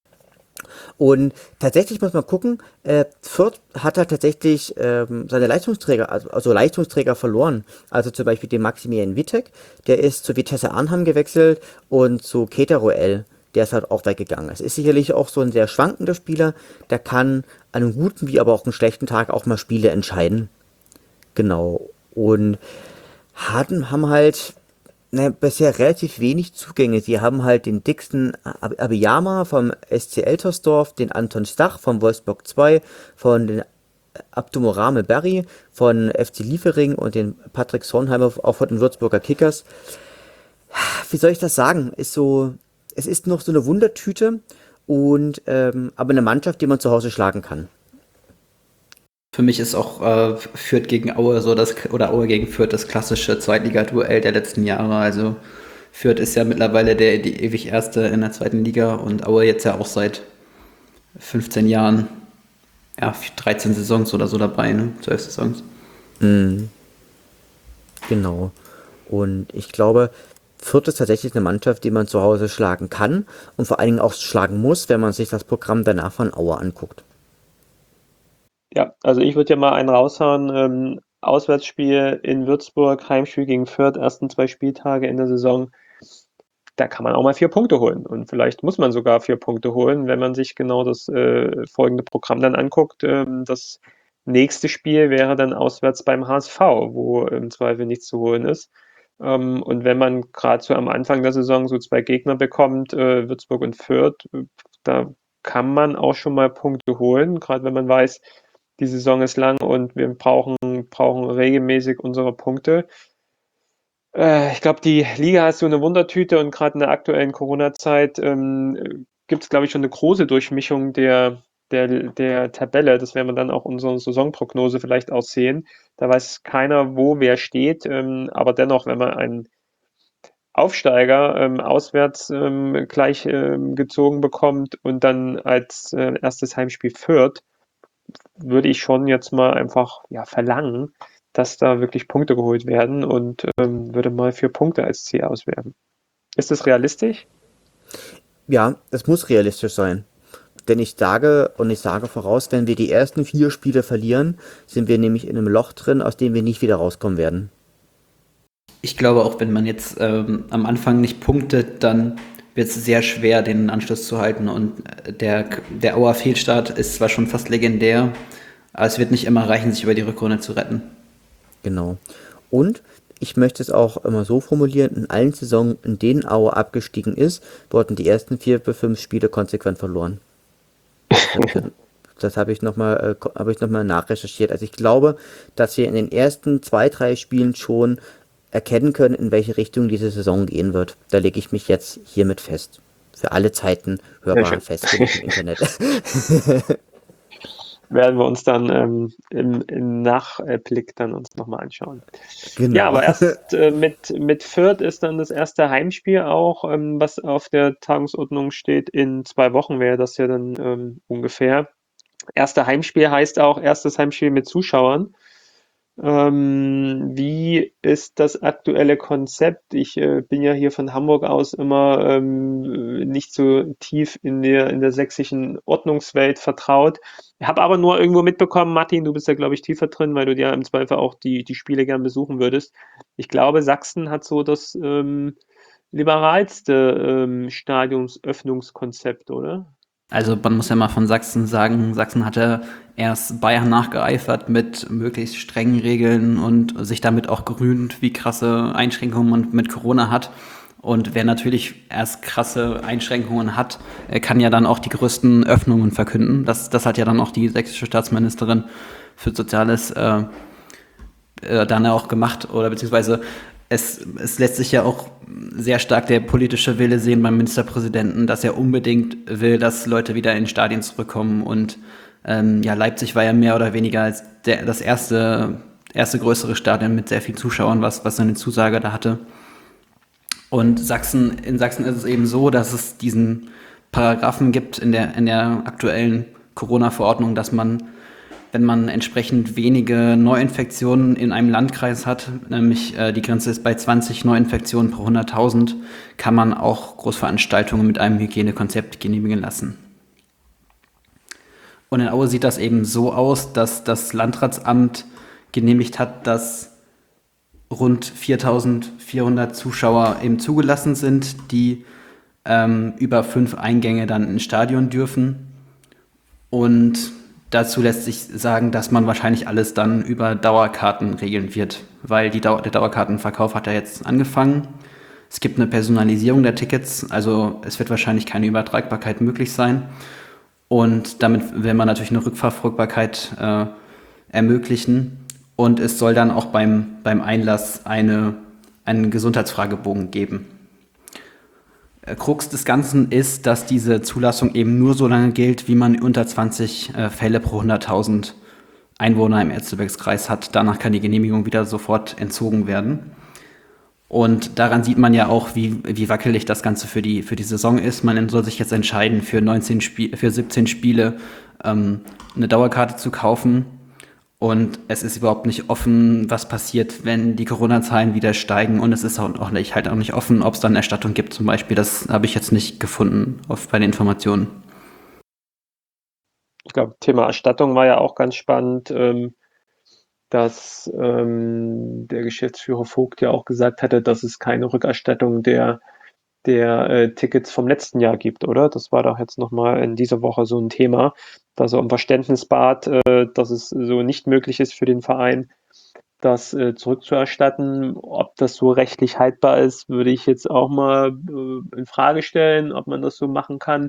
Und tatsächlich muss man gucken, äh, Fürth hat halt tatsächlich ähm, seine Leistungsträger, also, also Leistungsträger verloren. Also zum Beispiel den Maximilian Wittek, der ist zu Vitesse Arnhem gewechselt und zu Keteroel, der ist halt auch weggegangen. Es ist sicherlich auch so ein sehr schwankender Spieler, der kann an einem guten wie aber auch einem schlechten Tag auch mal Spiele entscheiden. Genau. Und hatten, haben halt na, bisher relativ wenig Zugänge. Sie haben halt den Dixon Ab- Abiyama vom S C Eltersdorf, den Anton Stach vom Wolfsburg zwei, von den Abdumorame Berry von F C Liefering und den Patrick Sornheimer auch von den Würzburger Kickers. Wie soll ich das sagen? Ist so, es ist noch so eine Wundertüte und ähm, aber eine Mannschaft, die man zu Hause schlagen kann. Für mich ist auch äh, Fürth gegen Aue so das oder Aue gegen Fürth das klassische Zweitliga-Duell der letzten Jahre. Also Fürth ist ja mittlerweile der die ewig Erste in der zweiten Liga und Aue jetzt ja auch seit fünfzehn Jahren, ja, dreizehn Saisons oder so dabei, ne? zwölf Saisons. Mhm. Genau. Und ich glaube, Fürth ist tatsächlich eine Mannschaft, die man zu Hause schlagen kann und vor allen Dingen auch schlagen muss, wenn man sich das Programm danach von Aue anguckt. Ja, also ich würde ja mal einen raushauen. Ähm, Auswärtsspiel in Würzburg, Heimspiel gegen Fürth, ersten zwei Spieltage in der Saison. Da kann man auch mal vier Punkte holen. Und vielleicht muss man sogar vier Punkte holen, wenn man sich genau das äh, folgende Programm dann anguckt. Ähm, das nächste Spiel wäre dann auswärts beim H S V, wo im Zweifel nichts zu holen ist. Ähm, und wenn man gerade so am Anfang der Saison so zwei Gegner bekommt, äh, Würzburg und Fürth, äh, da kann man auch schon mal Punkte holen, gerade wenn man weiß, die Saison ist lang und wir brauchen, brauchen regelmäßig unsere Punkte. Äh, ich glaube, die Liga ist so eine Wundertüte und gerade in der aktuellen Corona-Zeit ähm, gibt es, glaube ich, schon eine große Durchmischung der, der, der Tabelle. Das werden wir dann auch unsere Saisonprognose vielleicht auch sehen. Da weiß keiner, wo wer steht. Ähm, aber dennoch, wenn man einen Aufsteiger ähm, auswärts ähm, gleich ähm, gezogen bekommt und dann als äh, erstes Heimspiel Fürth, würde ich schon jetzt mal einfach ja, verlangen, dass da wirklich Punkte geholt werden und ähm, würde mal vier Punkte als Ziel auswerfen. Ist das realistisch? Ja, es muss realistisch sein. Denn ich sage und ich sage voraus, wenn wir die ersten vier Spiele verlieren, sind wir nämlich in einem Loch drin, aus dem wir nicht wieder rauskommen werden. Ich glaube, auch wenn man jetzt ähm, am Anfang nicht punktet, dann wird es sehr schwer, den Anschluss zu halten. Und äh, der, der Auer Fehlstart ist zwar schon fast legendär, aber es wird nicht immer reichen, sich über die Rückrunde zu retten. Genau. Und ich möchte es auch immer so formulieren, in allen Saisonen, in denen Aue abgestiegen ist, wurden die ersten vier bis fünf Spiele konsequent verloren. Das habe ich, das habe ich nochmal äh, habe ich noch mal nachrecherchiert. Also ich glaube, dass wir in den ersten zwei, drei Spielen schon erkennen können, in welche Richtung diese Saison gehen wird. Da lege ich mich jetzt hiermit fest. Für alle Zeiten hörbar festgelegt im Internet. Werden wir uns dann ähm, im, im Nachblick dann uns nochmal anschauen. Genau. Ja, aber erst äh, mit, mit Fürth ist dann das erste Heimspiel auch, ähm, was auf der Tagesordnung steht. In zwei Wochen wäre das ja dann ähm, ungefähr. Erste Heimspiel heißt auch erstes Heimspiel mit Zuschauern. Ähm, wie ist das aktuelle Konzept? Ich äh, bin ja hier von Hamburg aus immer ähm, nicht so tief in der, in der sächsischen Ordnungswelt vertraut. Ich habe aber nur irgendwo mitbekommen, Martin, du bist ja, glaube ich, tiefer drin, weil du dir im Zweifel auch die, die Spiele gern besuchen würdest. Ich glaube, Sachsen hat so das ähm, liberalste ähm, Stadionsöffnungskonzept, oder? Also man muss ja mal von Sachsen sagen, Sachsen hatte erst Bayern nachgeeifert mit möglichst strengen Regeln und sich damit auch gerühmt, wie krasse Einschränkungen man mit Corona hat. Und wer natürlich erst krasse Einschränkungen hat, kann ja dann auch die größten Öffnungen verkünden. Das, das hat ja dann auch die sächsische Staatsministerin für Soziales äh, äh, dann auch gemacht. Oder beziehungsweise es, es lässt sich ja auch sehr stark der politische Wille sehen beim Ministerpräsidenten, dass er unbedingt will, dass Leute wieder in Stadien zurückkommen. Und ähm, ja, Leipzig war ja mehr oder weniger als der, das erste, erste größere Stadion mit sehr vielen Zuschauern, was, was seine Zusage da hatte. Und Sachsen, in Sachsen ist es eben so, dass es diesen Paragraphen gibt in der, in der aktuellen Corona-Verordnung, dass man, wenn man entsprechend wenige Neuinfektionen in einem Landkreis hat, nämlich äh, die Grenze ist bei zwanzig Neuinfektionen pro hunderttausend, kann man auch Großveranstaltungen mit einem Hygienekonzept genehmigen lassen. Und in Aue sieht das eben so aus, dass das Landratsamt genehmigt hat, dass rund viertausendvierhundert Zuschauer eben zugelassen sind, die ähm, über fünf Eingänge dann ins Stadion dürfen. Und dazu lässt sich sagen, dass man wahrscheinlich alles dann über Dauerkarten regeln wird, weil die Dau- der Dauerkartenverkauf hat ja jetzt angefangen. Es gibt eine Personalisierung der Tickets, also es wird wahrscheinlich keine Übertragbarkeit möglich sein. Und damit will man natürlich eine Rückverfolgbarkeit äh, ermöglichen. Und es soll dann auch beim, beim Einlass eine, einen Gesundheitsfragebogen geben. Krux des Ganzen ist, dass diese Zulassung eben nur so lange gilt, wie man unter zwanzig äh, Fälle pro hunderttausend Einwohner im Erzgebirgskreis hat. Danach kann die Genehmigung wieder sofort entzogen werden. Und daran sieht man ja auch, wie, wie wackelig das Ganze für die, für die Saison ist. Man soll sich jetzt entscheiden, für, neunzehn Spie- für siebzehn Spiele ähm, eine Dauerkarte zu kaufen. Und es ist überhaupt nicht offen, was passiert, wenn die Corona-Zahlen wieder steigen. Und es ist auch auch nicht, halt auch nicht offen, ob es dann Erstattung gibt zum Beispiel. Das habe ich jetzt nicht gefunden auf, bei den Informationen. Ich glaube, Thema Erstattung war ja auch ganz spannend, ähm, dass ähm, der Geschäftsführer Vogt ja auch gesagt hatte, dass es keine Rückerstattung der, der äh, Tickets vom letzten Jahr gibt, oder? Das war doch jetzt nochmal in dieser Woche so ein Thema, dass er um Verständnis bat, äh, dass es so nicht möglich ist für den Verein, das äh, zurückzuerstatten. Ob das so rechtlich haltbar ist, würde ich jetzt auch mal äh, in Frage stellen, ob man das so machen kann.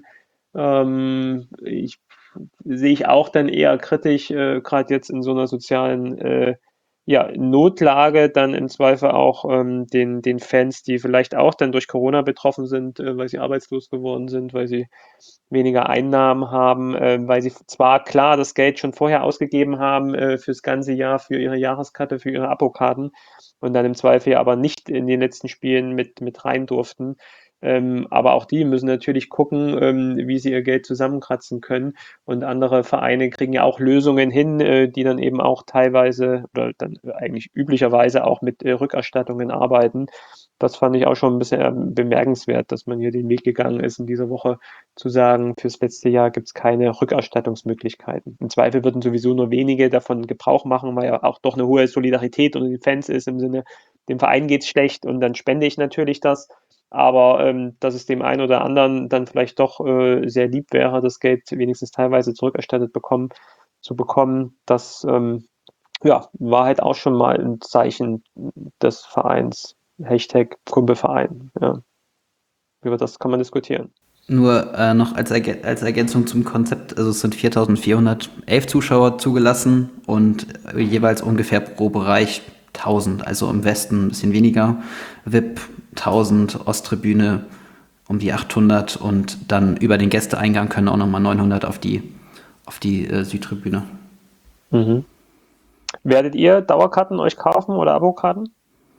Ähm, ich sehe ich auch dann eher kritisch, äh, gerade jetzt in so einer sozialen äh, ja, Notlage, dann im Zweifel auch ähm, den, den Fans, die vielleicht auch dann durch Corona betroffen sind, äh, weil sie arbeitslos geworden sind, weil sie weniger Einnahmen haben, äh, weil sie zwar klar das Geld schon vorher ausgegeben haben äh, fürs ganze Jahr, für ihre Jahreskarte, für ihre Abokarten und dann im Zweifel aber nicht in den letzten Spielen mit, mit rein durften. Ähm, aber auch die müssen natürlich gucken, ähm, wie sie ihr Geld zusammenkratzen können. Und andere Vereine kriegen ja auch Lösungen hin, äh, die dann eben auch teilweise oder dann eigentlich üblicherweise auch mit äh, Rückerstattungen arbeiten. Das fand ich auch schon ein bisschen ähm, bemerkenswert, dass man hier den Weg gegangen ist in dieser Woche, zu sagen, fürs letzte Jahr gibt es keine Rückerstattungsmöglichkeiten. Im Zweifel würden sowieso nur wenige davon Gebrauch machen, weil ja auch doch eine hohe Solidarität unter den Fans ist, im Sinne, dem Verein geht es schlecht und dann spende ich natürlich das. Aber ähm, dass es dem einen oder anderen dann vielleicht doch äh, sehr lieb wäre, das Geld wenigstens teilweise zurückerstattet bekommen, zu bekommen, das ähm, ja, war halt auch schon mal ein Zeichen des Vereins. Hashtag Kumpelverein. Ja. Über das kann man diskutieren. Nur äh, noch als, Ergä als Ergänzung zum Konzept, also es sind viertausendvierhundertelf Zuschauer zugelassen und äh, jeweils ungefähr pro Bereich tausend, also im Westen ein bisschen weniger, V I P tausend, Osttribüne um die achthundert und dann über den Gästeeingang können auch nochmal neunhundert auf die, auf die äh, Südtribüne. Mhm. Werdet ihr Dauerkarten euch kaufen oder Abokarten?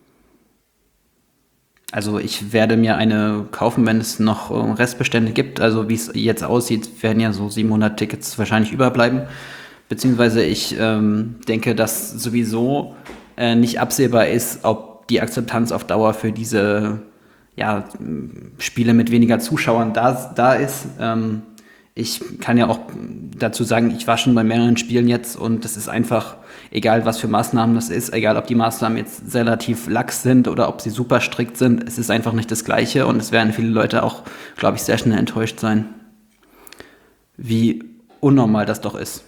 Also ich werde mir eine kaufen, wenn es noch äh, Restbestände gibt. Also wie es jetzt aussieht, werden ja so siebenhundert Tickets wahrscheinlich überbleiben. Beziehungsweise ich ähm, denke, dass sowieso äh, nicht absehbar ist, ob die Akzeptanz auf Dauer für diese ja, Spiele mit weniger Zuschauern da, da ist. Ähm, ich kann ja auch dazu sagen, ich war schon bei mehreren Spielen jetzt und das ist einfach, egal was für Maßnahmen das ist, egal ob die Maßnahmen jetzt relativ lax sind oder ob sie super strikt sind, es ist einfach nicht das Gleiche und es werden viele Leute auch, glaube ich, sehr schnell enttäuscht sein, wie unnormal das doch ist.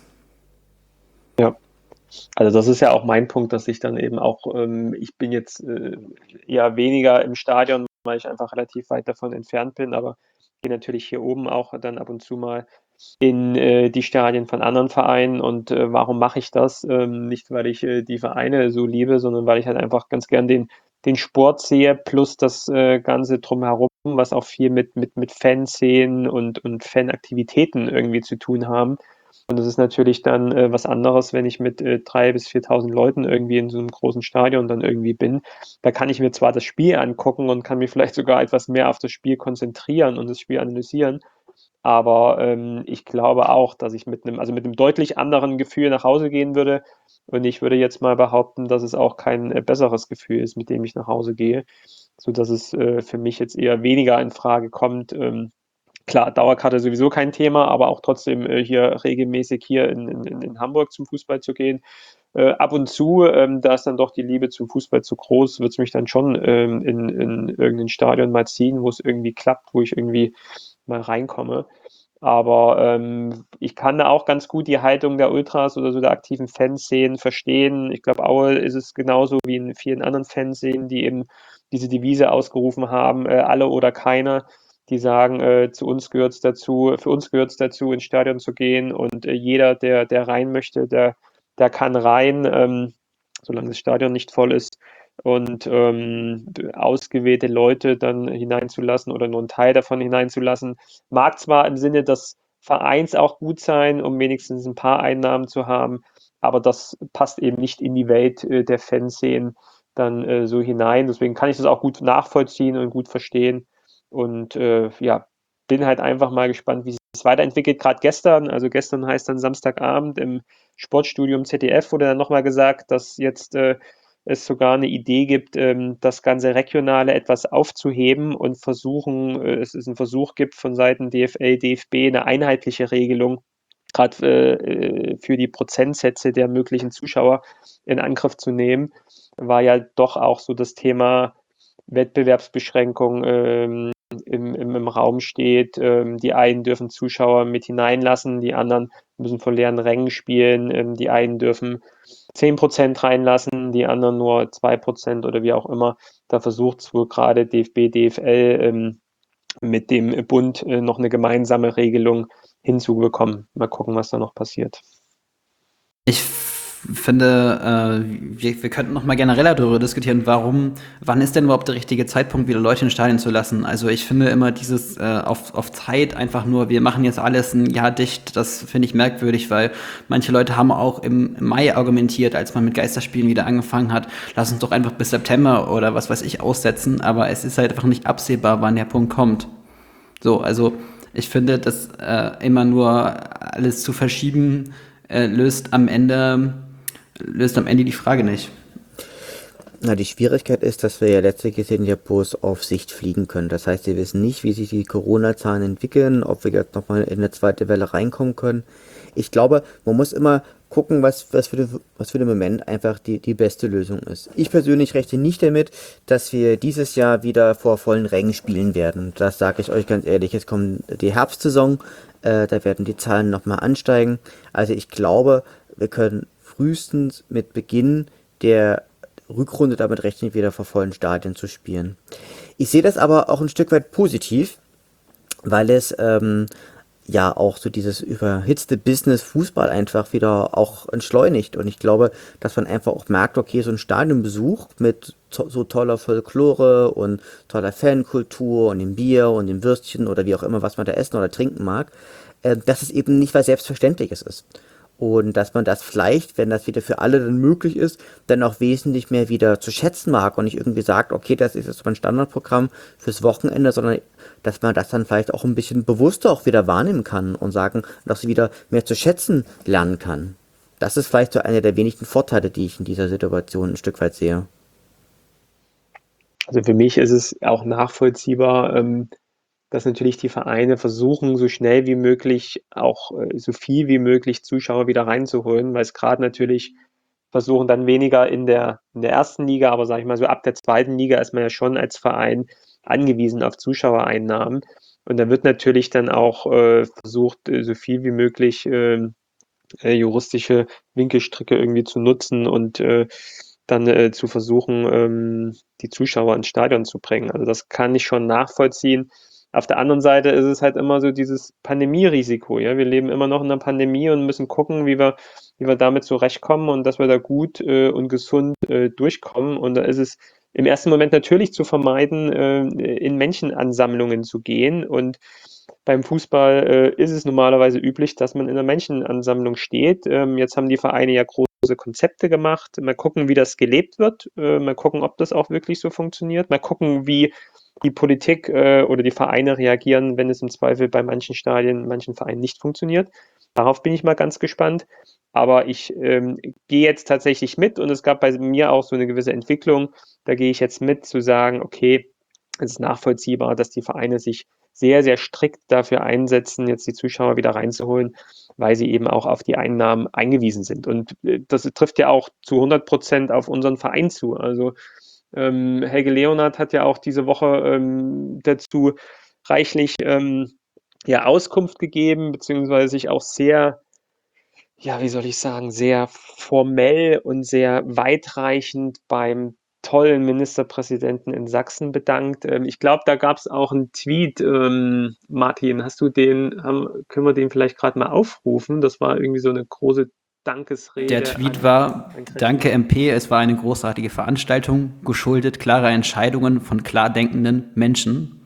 Ja, also das ist ja auch mein Punkt, dass ich dann eben auch, ähm, ich bin jetzt äh, eher weniger im Stadion, weil ich einfach relativ weit davon entfernt bin, aber gehe natürlich hier oben auch dann ab und zu mal in äh, die Stadien von anderen Vereinen. Und äh, warum mache ich das? Ähm, nicht, weil ich äh, die Vereine so liebe, sondern weil ich halt einfach ganz gern den, den Sport sehe, plus das äh, Ganze drumherum, was auch viel mit, mit, mit Fanszenen und, und Fanaktivitäten irgendwie zu tun haben. Und das ist natürlich dann äh, was anderes, wenn ich mit äh, dreitausend bis viertausend Leuten irgendwie in so einem großen Stadion dann irgendwie bin. Da kann ich mir zwar das Spiel angucken und kann mich vielleicht sogar etwas mehr auf das Spiel konzentrieren und das Spiel analysieren, aber ähm, ich glaube auch, dass ich mit einem, also mit einem deutlich anderen Gefühl nach Hause gehen würde. Und ich würde jetzt mal behaupten, dass es auch kein äh, besseres Gefühl ist, mit dem ich nach Hause gehe, sodass es äh, für mich jetzt eher weniger in Frage kommt. Ähm, klar, Dauerkarte sowieso kein Thema, aber auch trotzdem äh, hier regelmäßig hier in, in, in Hamburg zum Fußball zu gehen. Äh, ab und zu, ähm, da ist dann doch die Liebe zum Fußball zu groß, wird es mich dann schon ähm, in, in irgendein Stadion mal ziehen, wo es irgendwie klappt, wo ich irgendwie mal reinkomme. Aber ähm, ich kann da auch ganz gut die Haltung der Ultras oder so der aktiven Fanszenen verstehen. Ich glaube, Aue ist es genauso wie in vielen anderen Fanszenen, die eben diese Devise ausgerufen haben, äh, alle oder keiner, die sagen, äh, zu uns gehört es dazu, für uns gehört es dazu, ins Stadion zu gehen und äh, jeder, der, der rein möchte, der, der kann rein, ähm, solange das Stadion nicht voll ist und ähm, ausgewählte Leute dann hineinzulassen oder nur einen Teil davon hineinzulassen, mag zwar im Sinne des Vereins auch gut sein, um wenigstens ein paar Einnahmen zu haben, aber das passt eben nicht in die Welt äh, der Fanszenen dann äh, so hinein. Deswegen kann ich das auch gut nachvollziehen und gut verstehen und äh, ja, bin halt einfach mal gespannt, wie es weiterentwickelt, gerade gestern, also gestern heißt dann Samstagabend im Sportstudium Z D F wurde dann nochmal gesagt, dass jetzt äh, es sogar eine Idee gibt, ähm, das ganze Regionale etwas aufzuheben und versuchen, äh, es ist ein Versuch gibt von Seiten D F L, D F B eine einheitliche Regelung, gerade äh, für die Prozentsätze der möglichen Zuschauer in Angriff zu nehmen, war ja doch auch so das Thema Wettbewerbsbeschränkung ähm, im, im, im Raum steht. Ähm, die einen dürfen Zuschauer mit hineinlassen, die anderen müssen vor leeren Rängen spielen, ähm, die einen dürfen zehn Prozent reinlassen, die anderen nur zwei Prozent oder wie auch immer. Da versucht es wohl gerade D F B, D F L ähm, mit dem Bund äh, noch eine gemeinsame Regelung hinzubekommen. Mal gucken, was da noch passiert. Ich finde, äh, wir, wir könnten noch mal genereller darüber diskutieren, warum, wann ist denn überhaupt der richtige Zeitpunkt, wieder Leute in den Stadien zu lassen? Also ich finde immer dieses äh, auf, auf Zeit einfach nur, wir machen jetzt alles ein Jahr dicht, das finde ich merkwürdig, weil manche Leute haben auch im Mai argumentiert, als man mit Geisterspielen wieder angefangen hat, lass uns doch einfach bis September oder was weiß ich aussetzen, aber es ist halt einfach nicht absehbar, wann der Punkt kommt. So, also ich finde, das äh, immer nur alles zu verschieben, äh, löst am Ende löst am Ende die Frage nicht. Na, die Schwierigkeit ist, dass wir ja letztlich gesehen ja bloß auf Sicht fliegen können. Das heißt, wir wissen nicht, wie sich die Corona-Zahlen entwickeln, ob wir jetzt nochmal in eine zweite Welle reinkommen können. Ich glaube, man muss immer gucken, was, was, für, den, was für den Moment einfach die, die beste Lösung ist. Ich persönlich rechne nicht damit, dass wir dieses Jahr wieder vor vollen Rängen spielen werden. Das sage ich euch ganz ehrlich. Jetzt kommt die Herbstsaison, äh, da werden die Zahlen nochmal ansteigen. Also ich glaube, wir können frühestens mit Beginn der Rückrunde damit rechnen, wieder vor vollen Stadien zu spielen. Ich sehe das aber auch ein Stück weit positiv, weil es ähm, ja auch so dieses überhitzte Business Fußball einfach wieder auch entschleunigt. Und ich glaube, dass man einfach auch merkt, okay, so ein Stadionbesuch mit to- so toller Folklore und toller Fankultur und dem Bier und dem Würstchen oder wie auch immer, was man da essen oder trinken mag, äh, dass es eben nicht was Selbstverständliches ist. Und dass man das vielleicht, wenn das wieder für alle dann möglich ist, dann auch wesentlich mehr wieder zu schätzen mag und nicht irgendwie sagt, okay, das ist jetzt mein Standardprogramm fürs Wochenende, sondern dass man das dann vielleicht auch ein bisschen bewusster auch wieder wahrnehmen kann und sagen, dass sie wieder mehr zu schätzen lernen kann. Das ist vielleicht so einer der wenigen Vorteile, die ich in dieser Situation ein Stück weit sehe. Also für mich ist es auch nachvollziehbar, ähm, dass natürlich die Vereine versuchen, so schnell wie möglich auch äh, so viel wie möglich Zuschauer wieder reinzuholen, weil es gerade natürlich versuchen dann weniger in der, in der ersten Liga, aber sage ich mal so ab der zweiten Liga ist man ja schon als Verein angewiesen auf Zuschauereinnahmen. Und da wird natürlich dann auch äh, versucht, äh, so viel wie möglich ähm, äh, juristische Winkelstricke irgendwie zu nutzen und äh, dann äh, zu versuchen, ähm, die Zuschauer ins Stadion zu bringen. Also das kann ich schon nachvollziehen. Auf der anderen Seite ist es halt immer so dieses Pandemierisiko. Ja? Wir leben immer noch in einer Pandemie und müssen gucken, wie wir, wie wir damit zurechtkommen und dass wir da gut äh, und gesund äh, durchkommen. Und da ist es im ersten Moment natürlich zu vermeiden, äh, in Menschenansammlungen zu gehen. Und beim Fußball äh, ist es normalerweise üblich, dass man in einer Menschenansammlung steht. Ähm, jetzt haben die Vereine ja große Konzepte gemacht. Mal gucken, wie das gelebt wird. Äh, mal gucken, ob das auch wirklich so funktioniert. Mal gucken, wie die Politik äh, oder die Vereine reagieren, wenn es im Zweifel bei manchen Stadien, manchen Vereinen nicht funktioniert. Darauf bin ich mal ganz gespannt. Aber ich ähm, gehe jetzt tatsächlich mit und es gab bei mir auch so eine gewisse Entwicklung. Da gehe ich jetzt mit zu sagen, okay, es ist nachvollziehbar, dass die Vereine sich sehr, sehr strikt dafür einsetzen, jetzt die Zuschauer wieder reinzuholen, weil sie eben auch auf die Einnahmen eingewiesen sind. Und äh, das trifft ja auch zu hundert Prozent auf unseren Verein zu. Also ähm, Helge Leonhardt hat ja auch diese Woche ähm, dazu reichlich ähm, ja, Auskunft gegeben, beziehungsweise sich auch sehr, ja, wie soll ich sagen, sehr formell und sehr weitreichend beim tollen Ministerpräsidenten in Sachsen bedankt. Ähm, ich glaube, da gab es auch einen Tweet. Ähm, Martin, hast du den, haben, können wir den vielleicht gerade mal aufrufen? Das war irgendwie so eine große Dankesrede. Der Tweet an, war, an danke M P, es war eine großartige Veranstaltung, geschuldet klarer Entscheidungen von klar denkenden Menschen.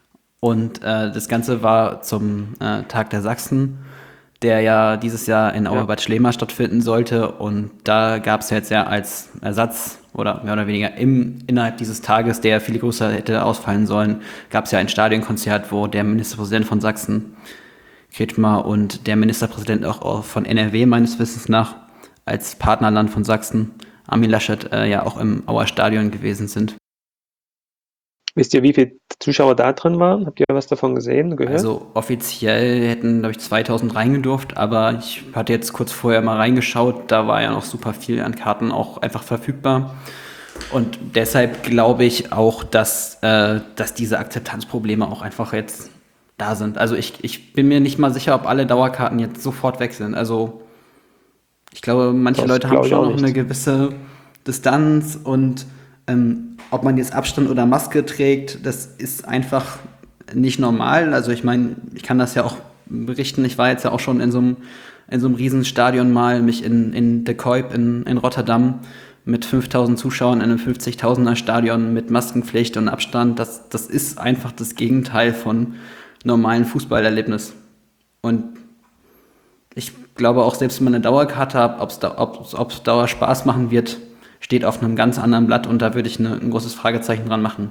Und äh, das Ganze war zum äh, Tag der Sachsen, der ja dieses Jahr in Auerbad Schlema stattfinden sollte. Und da gab es jetzt ja als Ersatz oder mehr oder weniger im, innerhalb dieses Tages, der viel größer hätte ausfallen sollen, gab es ja ein Stadionkonzert, wo der Ministerpräsident von Sachsen, Kretschmer und der Ministerpräsident auch von N R W meines Wissens nach als Partnerland von Sachsen, Armin Laschet, äh, ja auch im Auer Stadion gewesen sind. Wisst ihr, wie viele Zuschauer da drin waren? Habt ihr was davon gesehen, gehört? Also offiziell hätten, glaube ich, zweitausend reingedurft, aber ich hatte jetzt kurz vorher mal reingeschaut, da war ja noch super viel an Karten auch einfach verfügbar. Und deshalb glaube ich auch, dass, äh, dass diese Akzeptanzprobleme auch einfach jetzt da sind. Also ich, ich bin mir nicht mal sicher, ob alle Dauerkarten jetzt sofort weg sind. Also ich glaube, manche Das Leute haben glaube ich schon auch noch nicht. eine gewisse Distanz und ähm, ob man jetzt Abstand oder Maske trägt, das ist einfach nicht normal. Also ich meine, ich kann das ja auch berichten. Ich war jetzt ja auch schon in so einem, in so einem Riesenstadion mal, mich in, in De Kuip in, in Rotterdam mit fünftausend Zuschauern in einem fünfzigtausender Stadion mit Maskenpflicht und Abstand. Das, das ist einfach das Gegenteil von normalen Fußballerlebnis. Und ich glaube auch, selbst wenn man eine Dauerkarte hat, ob es da, ob's, ob's Dauer Spaß machen wird, steht auf einem ganz anderen Blatt und da würde ich eine, ein großes Fragezeichen dran machen.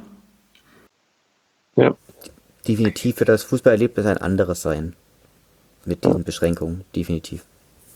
Ja. Definitiv wird das Fußballerlebnis ein anderes sein. Mit diesen Ja. Beschränkungen, definitiv.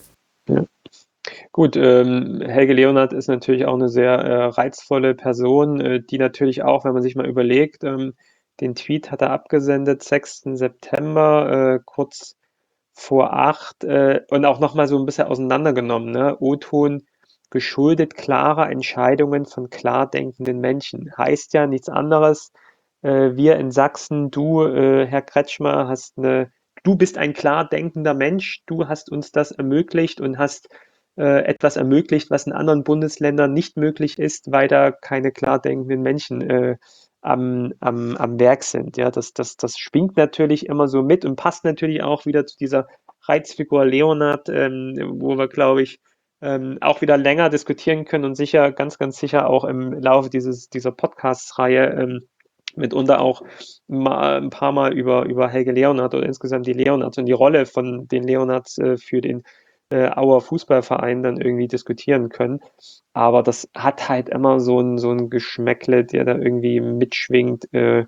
Ja. Gut, ähm, Helge Leonhardt ist natürlich auch eine sehr äh, reizvolle Person, äh, die natürlich auch, wenn man sich mal überlegt, ähm, den Tweet hat er abgesendet, sechsten September, äh, kurz vor acht, äh, und auch nochmal so ein bisschen auseinandergenommen, ne? O-Ton geschuldet klarer Entscheidungen von klar denkenden Menschen. Heißt ja nichts anderes. Äh, wir in Sachsen, du, äh, Herr Kretschmer, hast eine, du bist ein klar denkender Mensch, du hast uns das ermöglicht und hast äh, etwas ermöglicht, was in anderen Bundesländern nicht möglich ist, weil da keine klar denkenden Menschen äh, am, am, am Werk sind. Ja, das, das, das schwingt natürlich immer so mit und passt natürlich auch wieder zu dieser Reizfigur Leonhard, ähm, wo wir, glaube ich, ähm, auch wieder länger diskutieren können und sicher, ganz, ganz sicher auch im Laufe dieses, dieser Podcast-Reihe ähm, mitunter auch mal, ein paar Mal über, über Helge Leonhardt oder insgesamt die Leonhards und die Rolle von den Leonhards äh, für den äh, Auer Fußballverein dann irgendwie diskutieren können. Aber das hat halt immer so ein, so ein Geschmäckle, der da irgendwie mitschwingt. Äh,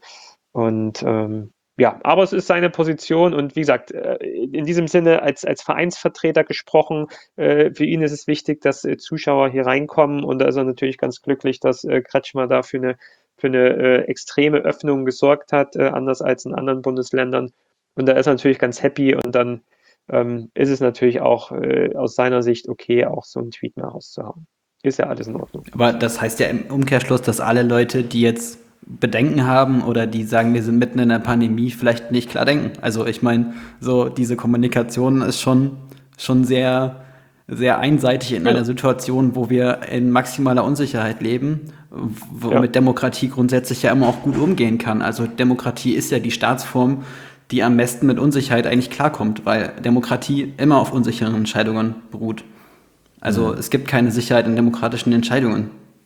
und ähm, ja, aber es ist seine Position und wie gesagt, äh, in diesem Sinne als, als Vereinsvertreter gesprochen, äh, für ihn ist es wichtig, dass äh, Zuschauer hier reinkommen und da ist er natürlich ganz glücklich, dass äh, Kretschmer da für eine, für eine äh, extreme Öffnung gesorgt hat, äh, anders als in anderen Bundesländern. Und da ist er natürlich ganz happy und dann ähm, ist es natürlich auch äh, aus seiner Sicht okay, auch so einen Tweet mal rauszuhauen. Ist ja alles in Ordnung. Aber das heißt ja im Umkehrschluss, dass alle Leute, die jetzt Bedenken haben oder die sagen, wir sind mitten in der Pandemie, vielleicht nicht klar denken. Also ich meine, so diese Kommunikation ist schon, schon sehr, sehr einseitig in Ja. einer Situation, wo wir in maximaler Unsicherheit leben, womit Ja. Demokratie grundsätzlich ja immer auch gut umgehen kann. Also Demokratie ist ja die Staatsform, die am besten mit Unsicherheit eigentlich klarkommt, weil Demokratie immer auf unsicheren Entscheidungen beruht. Also mhm. es gibt keine Sicherheit in demokratischen Entscheidungen.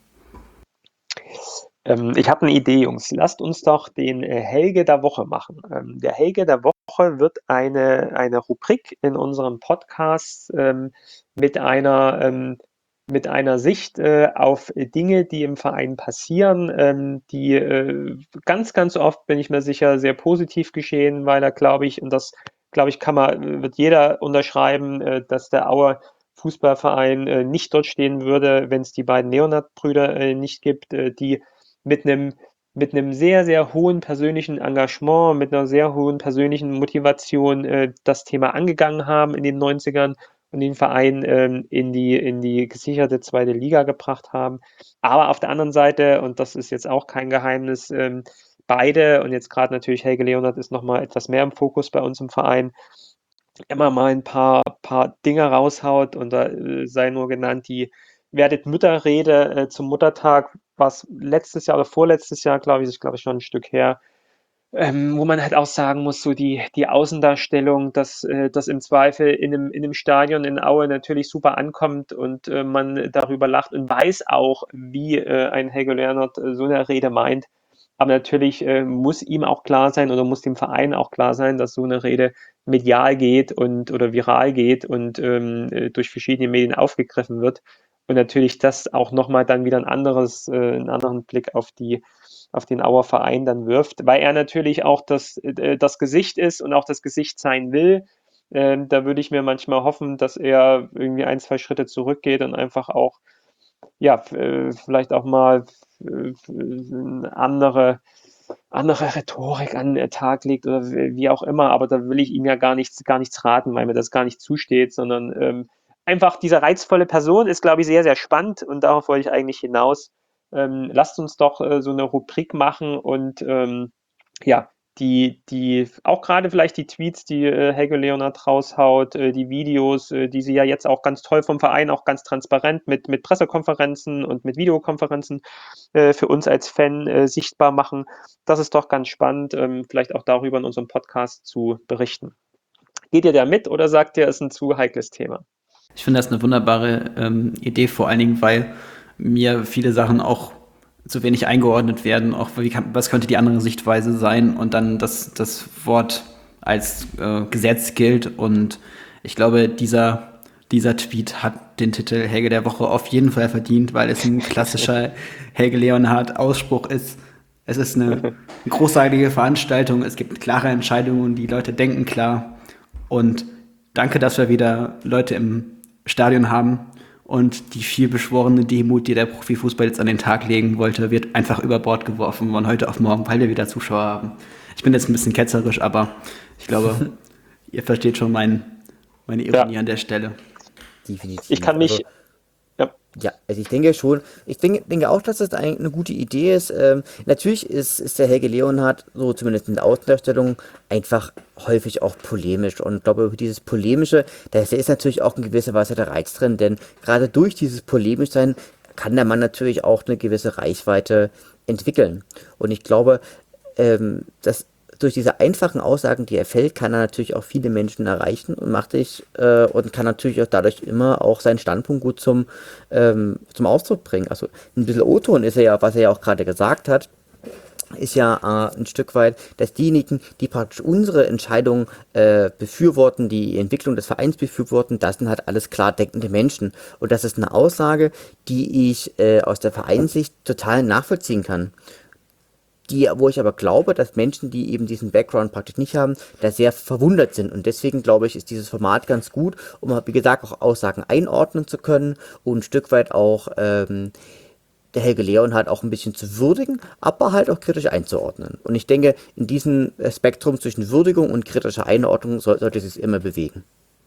Ähm, ich habe eine Idee, Jungs. Lasst uns doch den äh, Helge der Woche machen. Ähm, der Helge der Woche wird eine, eine Rubrik in unserem Podcast ähm, mit einer ähm, mit einer Sicht äh, auf Dinge, die im Verein passieren, ähm, die äh, ganz, ganz oft, bin ich mir sicher, sehr positiv geschehen, weil er, glaube ich, und das, glaube ich, kann man, wird jeder unterschreiben, äh, dass der Auer Fußballverein äh, nicht dort stehen würde, wenn es die beiden Leonhard-Brüder äh, nicht gibt, äh, die mit einem mit einem sehr, sehr hohen persönlichen Engagement, mit einer sehr hohen persönlichen Motivation äh, das Thema angegangen haben in den neunzigern und den Verein ähm, in die in die gesicherte zweite Liga gebracht haben. Aber auf der anderen Seite, und das ist jetzt auch kein Geheimnis, ähm, beide und jetzt gerade natürlich Helge Leonhardt ist noch mal etwas mehr im Fokus bei uns im Verein, immer mal ein paar paar Dinge raushaut und da äh, sei nur genannt die Werdet Mütter-Rede äh, zum Muttertag, was letztes Jahr oder vorletztes Jahr, glaube ich, ist glaube ich schon ein Stück her, ähm, wo man halt auch sagen muss, so die, die Außendarstellung, dass äh, das im Zweifel in einem, in einem Stadion in Aue natürlich super ankommt und äh, man darüber lacht und weiß auch, wie äh, ein Helge Leonhardt äh, so eine Rede meint. Aber natürlich äh, muss ihm auch klar sein oder muss dem Verein auch klar sein, dass so eine Rede medial geht und oder viral geht und ähm, äh, durch verschiedene Medien aufgegriffen wird. Und natürlich das auch nochmal dann wieder ein anderes, äh, einen anderen Blick auf die auf den Auer Verein dann wirft, weil er natürlich auch das, äh, das Gesicht ist und auch das Gesicht sein will. Ähm, da würde ich mir manchmal hoffen, dass er irgendwie ein, zwei Schritte zurückgeht und einfach auch, ja, äh, vielleicht auch mal äh, eine andere, andere Rhetorik an den Tag legt oder wie auch immer, aber da will ich ihm ja gar nichts, gar nichts raten, weil mir das gar nicht zusteht, sondern ähm, einfach diese reizvolle Person ist, glaube ich, sehr, sehr spannend und darauf wollte ich eigentlich hinaus. Ähm, lasst uns doch äh, so eine Rubrik machen und ähm, ja, die, die, auch gerade vielleicht die Tweets, die äh, Helge Leonhard raushaut, äh, die Videos, äh, die sie ja jetzt auch ganz toll vom Verein, auch ganz transparent mit, mit Pressekonferenzen und mit Videokonferenzen äh, für uns als Fan äh, sichtbar machen. Das ist doch ganz spannend, ähm, vielleicht auch darüber in unserem Podcast zu berichten. Geht ihr da mit oder sagt ihr, es ist ein zu heikles Thema? Ich finde das eine wunderbare ähm, Idee, vor allen Dingen, weil mir viele Sachen auch zu wenig eingeordnet werden. Auch wie kann, was könnte die andere Sichtweise sein und dann das, das Wort als äh, Gesetz gilt. Und ich glaube, dieser, dieser Tweet hat den Titel Helge der Woche auf jeden Fall verdient, weil es ein klassischer Helge Leonhard-Ausspruch ist. Es ist eine großartige Veranstaltung, es gibt klare Entscheidungen, die Leute denken klar. Und danke, dass wir wieder Leute im Stadion haben und die viel beschworene Demut, die der Profifußball jetzt an den Tag legen wollte, wird einfach über Bord geworfen von heute auf morgen, weil wir wieder Zuschauer haben. Ich bin jetzt ein bisschen ketzerisch, aber ich glaube, ihr versteht schon mein, meine Ironie Ja. an der Stelle. Definitiv. Ich kann mich, Also, ja, ja, also ich denke schon, ich denke, denke auch, dass das eigentlich eine gute Idee ist. Ähm, natürlich ist, ist der Helge Leonhard, so zumindest in der Außendarstellung, einfach häufig auch polemisch. Und ich glaube, über dieses Polemische, da ist, da ist natürlich auch in gewisser Weise der Reiz drin, denn gerade durch dieses polemisch sein kann der Mann natürlich auch eine gewisse Reichweite entwickeln. Und ich glaube, ähm, dass durch diese einfachen Aussagen, die er fällt, kann er natürlich auch viele Menschen erreichen und macht sich äh, und kann natürlich auch dadurch immer auch seinen Standpunkt gut zum, ähm, zum Ausdruck bringen. Also ein bisschen O-Ton ist er ja, was er ja auch gerade gesagt hat, ist ja äh, ein Stück weit, dass diejenigen, die praktisch unsere Entscheidung äh, befürworten, die Entwicklung des Vereins befürworten, das sind halt alles klar denkende Menschen. Und das ist eine Aussage, die ich äh, aus der Vereinssicht total nachvollziehen kann. Die, wo ich aber glaube, dass Menschen, die eben diesen Background praktisch nicht haben, da sehr verwundert sind. Und deswegen glaube ich, ist dieses Format ganz gut, um, wie gesagt, auch Aussagen einordnen zu können und ein Stück weit auch ähm, der Helge Leonhard auch ein bisschen zu würdigen, aber halt auch kritisch einzuordnen. Und ich denke, in diesem Spektrum zwischen Würdigung und kritischer Einordnung soll, sollte es sich immer bewegen.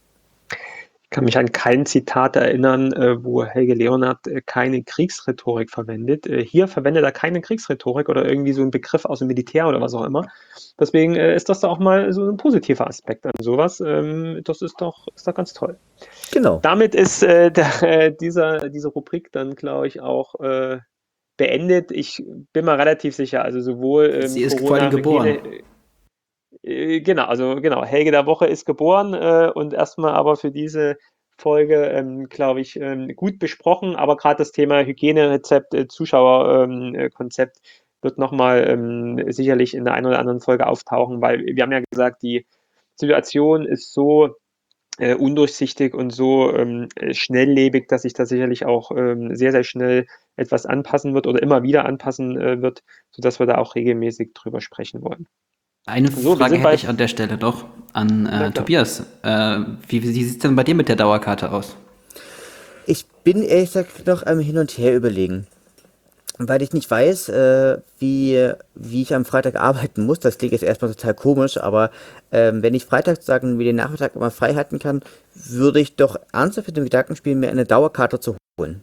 ich kann mich an kein Zitat erinnern, äh, wo Helge Leonhard äh, keine Kriegsrhetorik verwendet. Äh, hier verwendet er keine Kriegsrhetorik oder irgendwie so einen Begriff aus dem Militär oder was auch immer. Deswegen äh, ist das doch auch mal so ein positiver Aspekt an sowas. Ähm, das ist doch, ist doch ganz toll. Genau. Damit ist äh, der, äh, dieser, diese Rubrik dann, glaube ich, auch äh, beendet. Ich bin mir relativ sicher, also sowohl ähm, Sie ist vor allem geboren. Corona-Hygiene, äh, genau, also genau, Helge der Woche ist geboren äh, und erstmal aber für diese Folge, ähm, glaube ich, ähm, gut besprochen, aber gerade das Thema Hygienerezept, äh, Zuschauerkonzept ähm, äh, Konzept wird nochmal ähm, sicherlich in der einen oder anderen Folge auftauchen, weil wir haben ja gesagt, die Situation ist so äh, undurchsichtig und so ähm, äh, schnelllebig, dass sich da sicherlich auch ähm, sehr, sehr schnell etwas anpassen wird oder immer wieder anpassen äh, wird, sodass wir da auch regelmäßig drüber sprechen wollen. Eine So, wir Frage sind hätte bei, ich an der Stelle noch an na äh, klar. Tobias. Äh, wie wie sieht es denn bei dir mit der Dauerkarte aus? Ich bin ehrlich gesagt noch am Hin und Her überlegen. Weil ich nicht weiß, äh, wie, wie ich am Freitag arbeiten muss, das klingt jetzt erstmal total komisch, aber ähm, wenn ich Freitag sozusagen mir den Nachmittag immer frei halten kann, würde ich doch ernsthaft mit dem Gedanken spielen, mir eine Dauerkarte zu holen.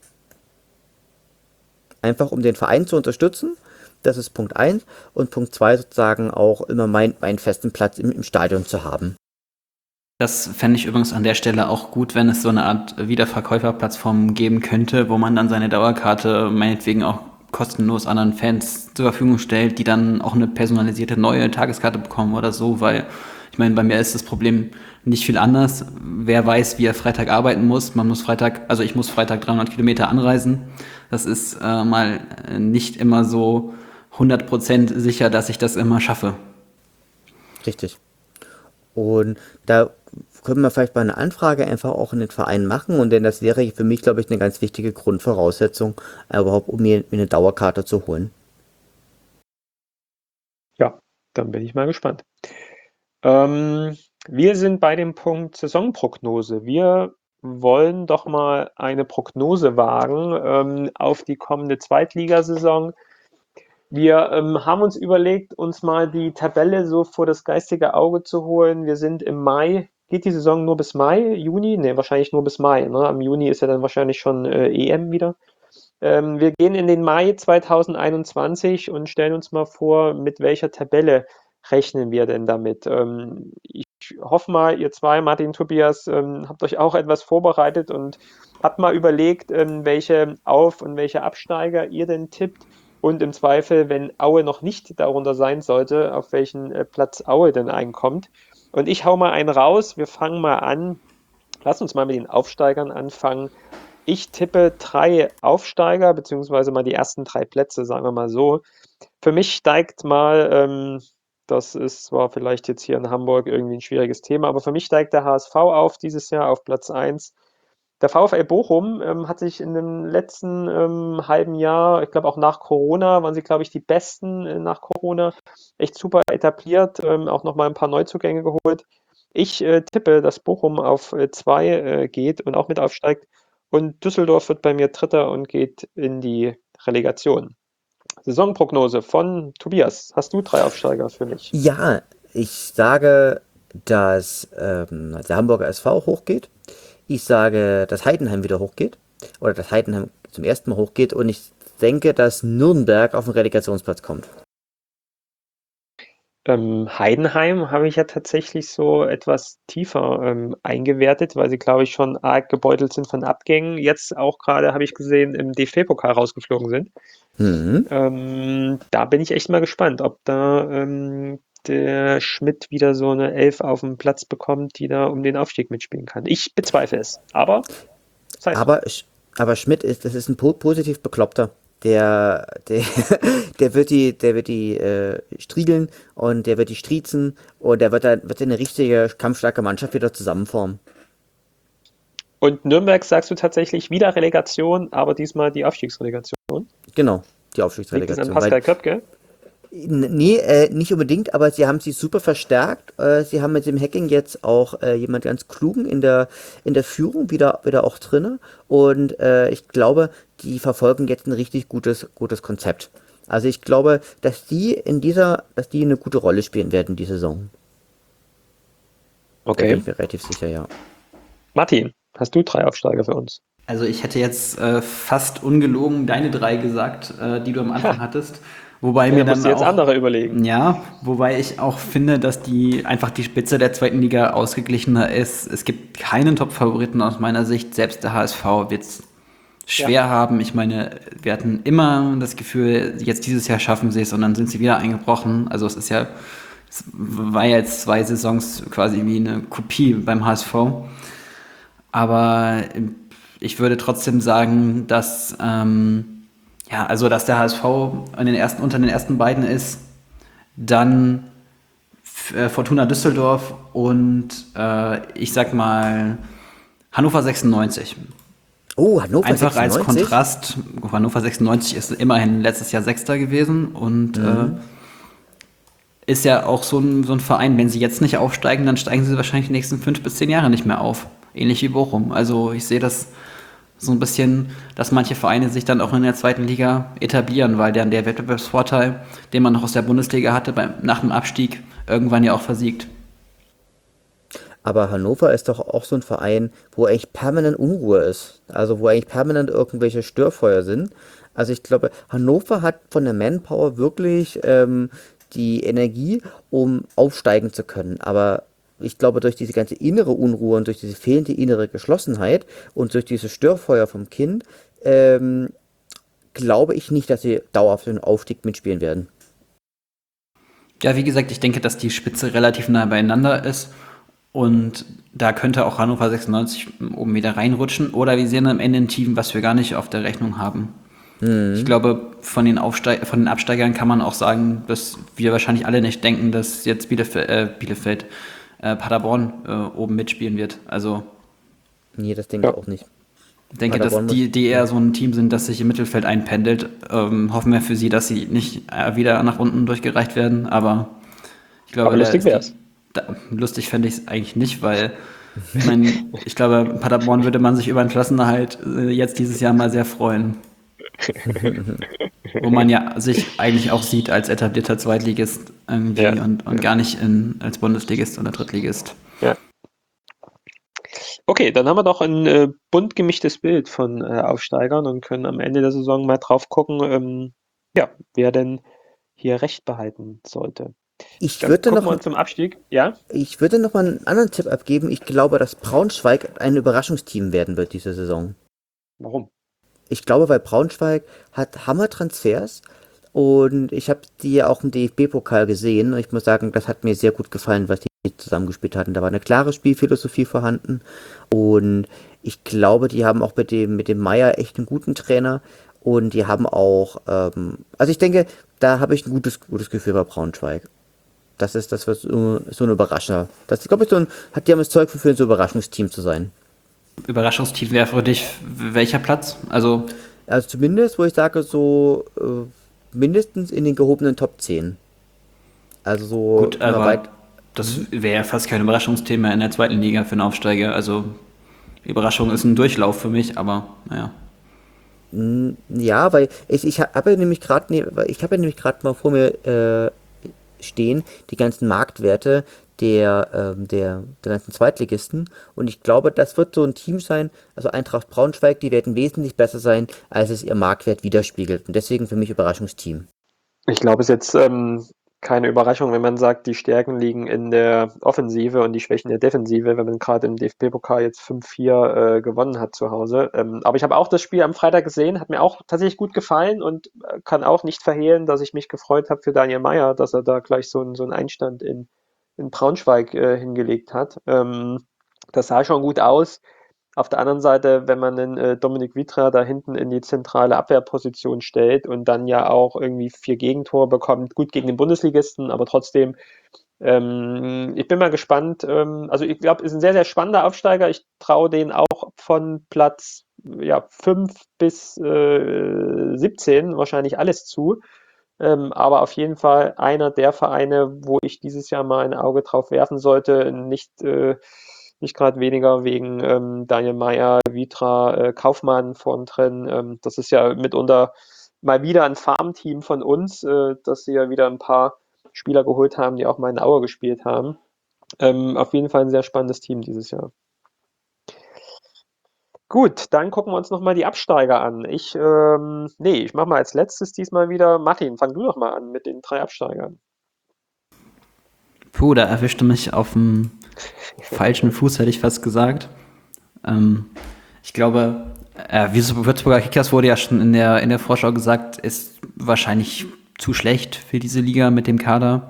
Einfach um den Verein zu unterstützen, das ist Punkt eins und Punkt zwei sozusagen auch immer mein, meinen festen Platz im, im Stadion zu haben. Das fände ich übrigens an der Stelle auch gut, wenn es so eine Art Wiederverkäuferplattform geben könnte, wo man dann seine Dauerkarte meinetwegen auch kostenlos anderen Fans zur Verfügung stellt, die dann auch eine personalisierte neue Tageskarte bekommen oder so, weil ich meine, bei mir ist das Problem nicht viel anders. Wer weiß, wie er Freitag arbeiten muss. Man muss Freitag, also ich muss Freitag dreihundert Kilometer anreisen. Das ist äh, mal nicht immer so hundert Prozent sicher, dass ich das immer schaffe. Richtig. Und da können wir vielleicht mal eine Anfrage einfach auch in den Verein machen und denn das wäre für mich, glaube ich, eine ganz wichtige Grundvoraussetzung, äh, überhaupt um mir, mir eine Dauerkarte zu holen. Ja, dann bin ich mal gespannt. Ähm, Wir sind bei dem Punkt Saisonprognose. Wir wollen doch mal eine Prognose wagen ähm, auf die kommende Zweitligasaison. Wir ähm, haben uns überlegt, uns mal die Tabelle so vor das geistige Auge zu holen. Wir sind im Mai. Geht die Saison nur bis Mai, Juni? Ne, wahrscheinlich nur bis Mai. Ne? Am Juni ist ja dann wahrscheinlich schon äh, E M wieder. Ähm, wir gehen in den Mai zweitausendeinundzwanzig und stellen uns mal vor, mit welcher Tabelle rechnen wir denn damit? Ähm, ich hoffe mal, ihr zwei, Martin, Tobias, ähm, habt euch auch etwas vorbereitet und habt mal überlegt, ähm, welche Auf- und welche Absteiger ihr denn tippt und im Zweifel, wenn Aue noch nicht darunter sein sollte, auf welchen äh, Platz Aue denn einkommt. Und ich hau mal einen raus. Wir fangen mal an. Lass uns mal mit den Aufsteigern anfangen. Ich tippe drei Aufsteiger, beziehungsweise mal die ersten drei Plätze, sagen wir mal so. Für mich steigt mal, ähm, das ist zwar vielleicht jetzt hier in Hamburg irgendwie ein schwieriges Thema, aber für mich steigt der H S V auf dieses Jahr auf Platz eins. Der VfL Bochum ähm, hat sich in dem letzten ähm, halben Jahr, ich glaube auch nach Corona, waren sie, glaube ich, die Besten äh, nach Corona, echt super etabliert, ähm, auch nochmal ein paar Neuzugänge geholt. Ich äh, tippe, dass Bochum auf äh, zwei äh, geht und auch mit aufsteigt. Und Düsseldorf wird bei mir Dritter und geht in die Relegation. Saisonprognose von Tobias. Hast du drei Aufsteiger für mich? Ja, ich sage, dass ähm, der Hamburger S V hochgeht. Ich sage, dass Heidenheim wieder hochgeht. Oder dass Heidenheim zum ersten Mal hochgeht. Und ich denke, dass Nürnberg auf den Relegationsplatz kommt. Ähm, Heidenheim habe ich ja tatsächlich so etwas tiefer ähm, eingewertet, weil sie, glaube ich, schon arg gebeutelt sind von Abgängen. Jetzt auch gerade, habe ich gesehen, im D F B-Pokal rausgeflogen sind. Mhm. Ähm, da bin ich echt mal gespannt, ob da ähm, der Schmidt wieder so eine Elf auf den Platz bekommt, die da um den Aufstieg mitspielen kann. Ich bezweifle es, aber sei es drum. Aber, Sch- aber Schmidt ist, das ist ein po positiv Bekloppter. Der, der, der wird die, der wird die äh, striegeln und der wird die striezen und der wird dann wird eine richtige kampfstarke Mannschaft wieder zusammenformen. Und Nürnberg sagst du tatsächlich wieder Relegation, aber diesmal die Aufstiegsrelegation. Genau, die Liegt es an Aufstiegsrelegation. Weil Pascal Köpke? N- Nee, äh, nicht unbedingt, aber sie haben sie super verstärkt. Äh, sie haben mit dem Hacking jetzt auch äh, jemand ganz klugen in der in der Führung wieder wieder auch drinne und äh, ich glaube, die verfolgen jetzt ein richtig gutes gutes Konzept. Also ich glaube, dass die in dieser, dass die eine gute Rolle spielen werden die Saison. Da bin Okay. ich mir relativ sicher, ja. Martin, hast du drei Aufsteiger für uns? Also ich hätte jetzt äh, fast ungelogen deine drei gesagt, äh, die du am Anfang Ha, hattest. Wobei ja, mir da musst dann du jetzt auch, andere überlegen. ja, wobei ich auch finde, dass die einfach die Spitze der zweiten Liga ausgeglichener ist. Es gibt keinen Top-Favoriten aus meiner Sicht. Selbst der H S V wird es Ja. schwer haben. Ich meine, wir hatten immer das Gefühl, jetzt dieses Jahr schaffen sie es und dann sind sie wieder eingebrochen. Also es ist ja, es war ja jetzt zwei Saisons quasi wie eine Kopie beim H S V. Aber ich würde trotzdem sagen, dass, ähm, ja, also dass der H S V an den ersten, unter den ersten beiden ist, dann äh, Fortuna Düsseldorf und äh, ich sag mal Hannover sechsundneunzig. Oh, Hannover Einfach als sechsundneunzig? Kontrast, Hannover sechsundneunzig ist immerhin letztes Jahr Sechster gewesen und äh, ist ja auch so ein, so ein Verein, wenn sie jetzt nicht aufsteigen, dann steigen sie wahrscheinlich die nächsten fünf bis zehn Jahre nicht mehr auf. Ähnlich wie Bochum. Also ich sehe das so ein bisschen, dass manche Vereine sich dann auch in der zweiten Liga etablieren, weil dann der Wettbewerbsvorteil, den man noch aus der Bundesliga hatte, beim, nach dem Abstieg irgendwann ja auch versiegt. Aber Hannover ist doch auch so ein Verein, wo eigentlich permanent Unruhe ist. Also wo eigentlich permanent irgendwelche Störfeuer sind. Also ich glaube, Hannover hat von der Manpower wirklich ähm, die Energie, um aufsteigen zu können. Aber ich glaube, durch diese ganze innere Unruhe und durch diese fehlende innere Geschlossenheit und durch dieses Störfeuer vom Kind, ähm, glaube ich nicht, dass sie dauerhaft den Aufstieg mitspielen werden. Ja, wie gesagt, ich denke, dass die Spitze relativ nah beieinander ist und da könnte auch Hannover sechsundneunzig oben wieder reinrutschen oder wir sehen am Ende ein Team, was wir gar nicht auf der Rechnung haben. Ich glaube, von den, Aufsteig von den Absteigern kann man auch sagen, dass wir wahrscheinlich alle nicht denken, dass jetzt Bielefeld, äh, Bielefeld äh, Paderborn äh, oben mitspielen wird. Also Nee, das denke Ja. ich auch nicht. ich denke, Paderborn dass die, muss- die eher so ein Team sind, das sich im Mittelfeld einpendelt. Ähm, hoffen wir für sie, dass sie nicht äh, wieder nach unten durchgereicht werden. Aber ich glaube, Aber da lustig ist wär's. die, Da, lustig fände ich es eigentlich nicht, weil ich meine, ich glaube, Paderborn würde man sich über einen Klassenerhalt äh, jetzt dieses Jahr mal sehr freuen. Wo man ja sich eigentlich auch sieht als etablierter Zweitligist irgendwie Ja, und, und ja, gar nicht in, als Bundesligist oder Drittligist. ja. Okay, dann haben wir doch ein äh, bunt gemischtes Bild von äh, Aufsteigern und können am Ende der Saison mal drauf gucken, ähm, ja, wer denn hier Recht behalten sollte. Ich Dann würde gucken wir noch, uns zum Abstieg. Ja? ich würde noch mal einen anderen Tipp abgeben. Ich glaube, dass Braunschweig ein Überraschungsteam werden wird diese Saison. Warum? Ich glaube, weil Braunschweig hat Hammer-Transfers und ich habe die ja auch im D F B-Pokal gesehen und ich muss sagen, das hat mir sehr gut gefallen, was die zusammengespielt hatten. Da war eine klare Spielphilosophie vorhanden und ich glaube, die haben auch mit dem, mit dem Meier echt einen guten Trainer und die haben auch, ähm, also ich denke, da habe ich ein gutes, gutes Gefühl bei Braunschweig. Das ist, das wird so, so ein Überrascher. Das, ich glaube, so ein, hat die haben das Zeug für ein so Überraschungsteam zu sein. Überraschungsteam wäre für dich welcher Platz? Also Also zumindest, wo ich sage, so äh, mindestens in den gehobenen Top zehn. Also so gut, immer weit. aber das wäre ja fast kein Überraschungsthema in der zweiten Liga für einen Aufsteiger. Also Überraschung ist ein Durchlauf für mich, aber naja. Ja, weil ich, ich habe ja nämlich gerade ne, weil ich habe ja nämlich gerade mal vor mir äh, stehen die ganzen Marktwerte der, ähm, der, der ganzen Zweitligisten und ich glaube, das wird so ein Team sein, also Eintracht Braunschweig, die werden wesentlich besser sein, als es ihr Marktwert widerspiegelt und deswegen für mich Überraschungsteam. Ich glaube, es ist jetzt ähm, keine Überraschung, wenn man sagt, die Stärken liegen in der Offensive und die Schwächen der Defensive, wenn man gerade im D F B-Pokal jetzt fünf vier äh, gewonnen hat zu Hause. Ähm, aber ich habe auch das Spiel am Freitag gesehen, hat mir auch tatsächlich gut gefallen und äh, kann auch nicht verhehlen, dass ich mich gefreut habe für Daniel Meier, dass er da gleich so, einen- so einen Einstand in, in Braunschweig äh, hingelegt hat. Ähm, das sah schon gut aus. Auf der anderen Seite, wenn man den äh, Dominik Vitra da hinten in die zentrale Abwehrposition stellt und dann ja auch irgendwie vier Gegentore bekommt, gut gegen den Bundesligisten, aber trotzdem, ähm, ich bin mal gespannt. Ähm, also ich glaube, ist ein sehr, sehr spannender Aufsteiger. Ich traue denen auch von Platz ja, fünf bis äh, siebzehn wahrscheinlich alles zu. Ähm, aber auf jeden Fall einer der Vereine, wo ich dieses Jahr mal ein Auge drauf werfen sollte. Nicht, äh, nicht gerade weniger wegen ähm, Daniel Meier, Vitra, äh, Kaufmann vorn drin. Ähm, das ist ja mitunter mal wieder ein Farmteam von uns, äh, dass sie ja wieder ein paar Spieler geholt haben, die auch mal in Aue gespielt haben. Ähm, auf jeden Fall ein sehr spannendes Team dieses Jahr. Gut, dann gucken wir uns nochmal die Absteiger an. Ich, ähm, nee, ich mache mal als letztes diesmal wieder. Martin, fang du doch mal an mit den drei Absteigern. Puh, da erwischte mich auf dem falschen Fuß, hätte ich fast gesagt. Ähm, ich glaube, äh, wie so Würzburger Kickers wurde ja schon in der, in der Vorschau gesagt, ist wahrscheinlich zu schlecht für diese Liga mit dem Kader.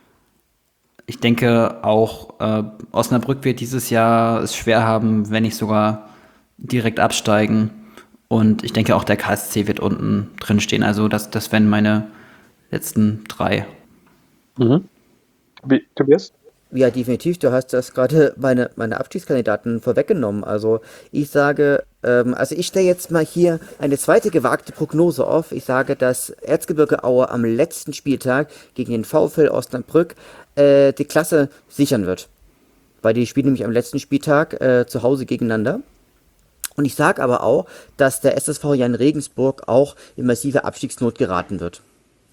Ich denke auch, äh, Osnabrück wird dieses Jahr es schwer haben, wenn nicht sogar direkt absteigen. Und ich denke auch, der K S C wird unten drin stehen. Also das, das wären meine letzten drei. Mhm. Wie, Tobias? Ja, definitiv. Du hast das gerade meine, meine Abstiegskandidaten vorweggenommen. Also ich sage, ähm, also ich stelle jetzt mal hier eine zweite gewagte Prognose auf. Ich sage, dass Erzgebirge Aue am letzten Spieltag gegen den VfL Osnabrück äh, die Klasse sichern wird. Weil die spielen nämlich am letzten Spieltag äh, zu Hause gegeneinander. Und ich sage aber auch, dass der S S V Jan Regensburg auch in massive Abstiegsnot geraten wird.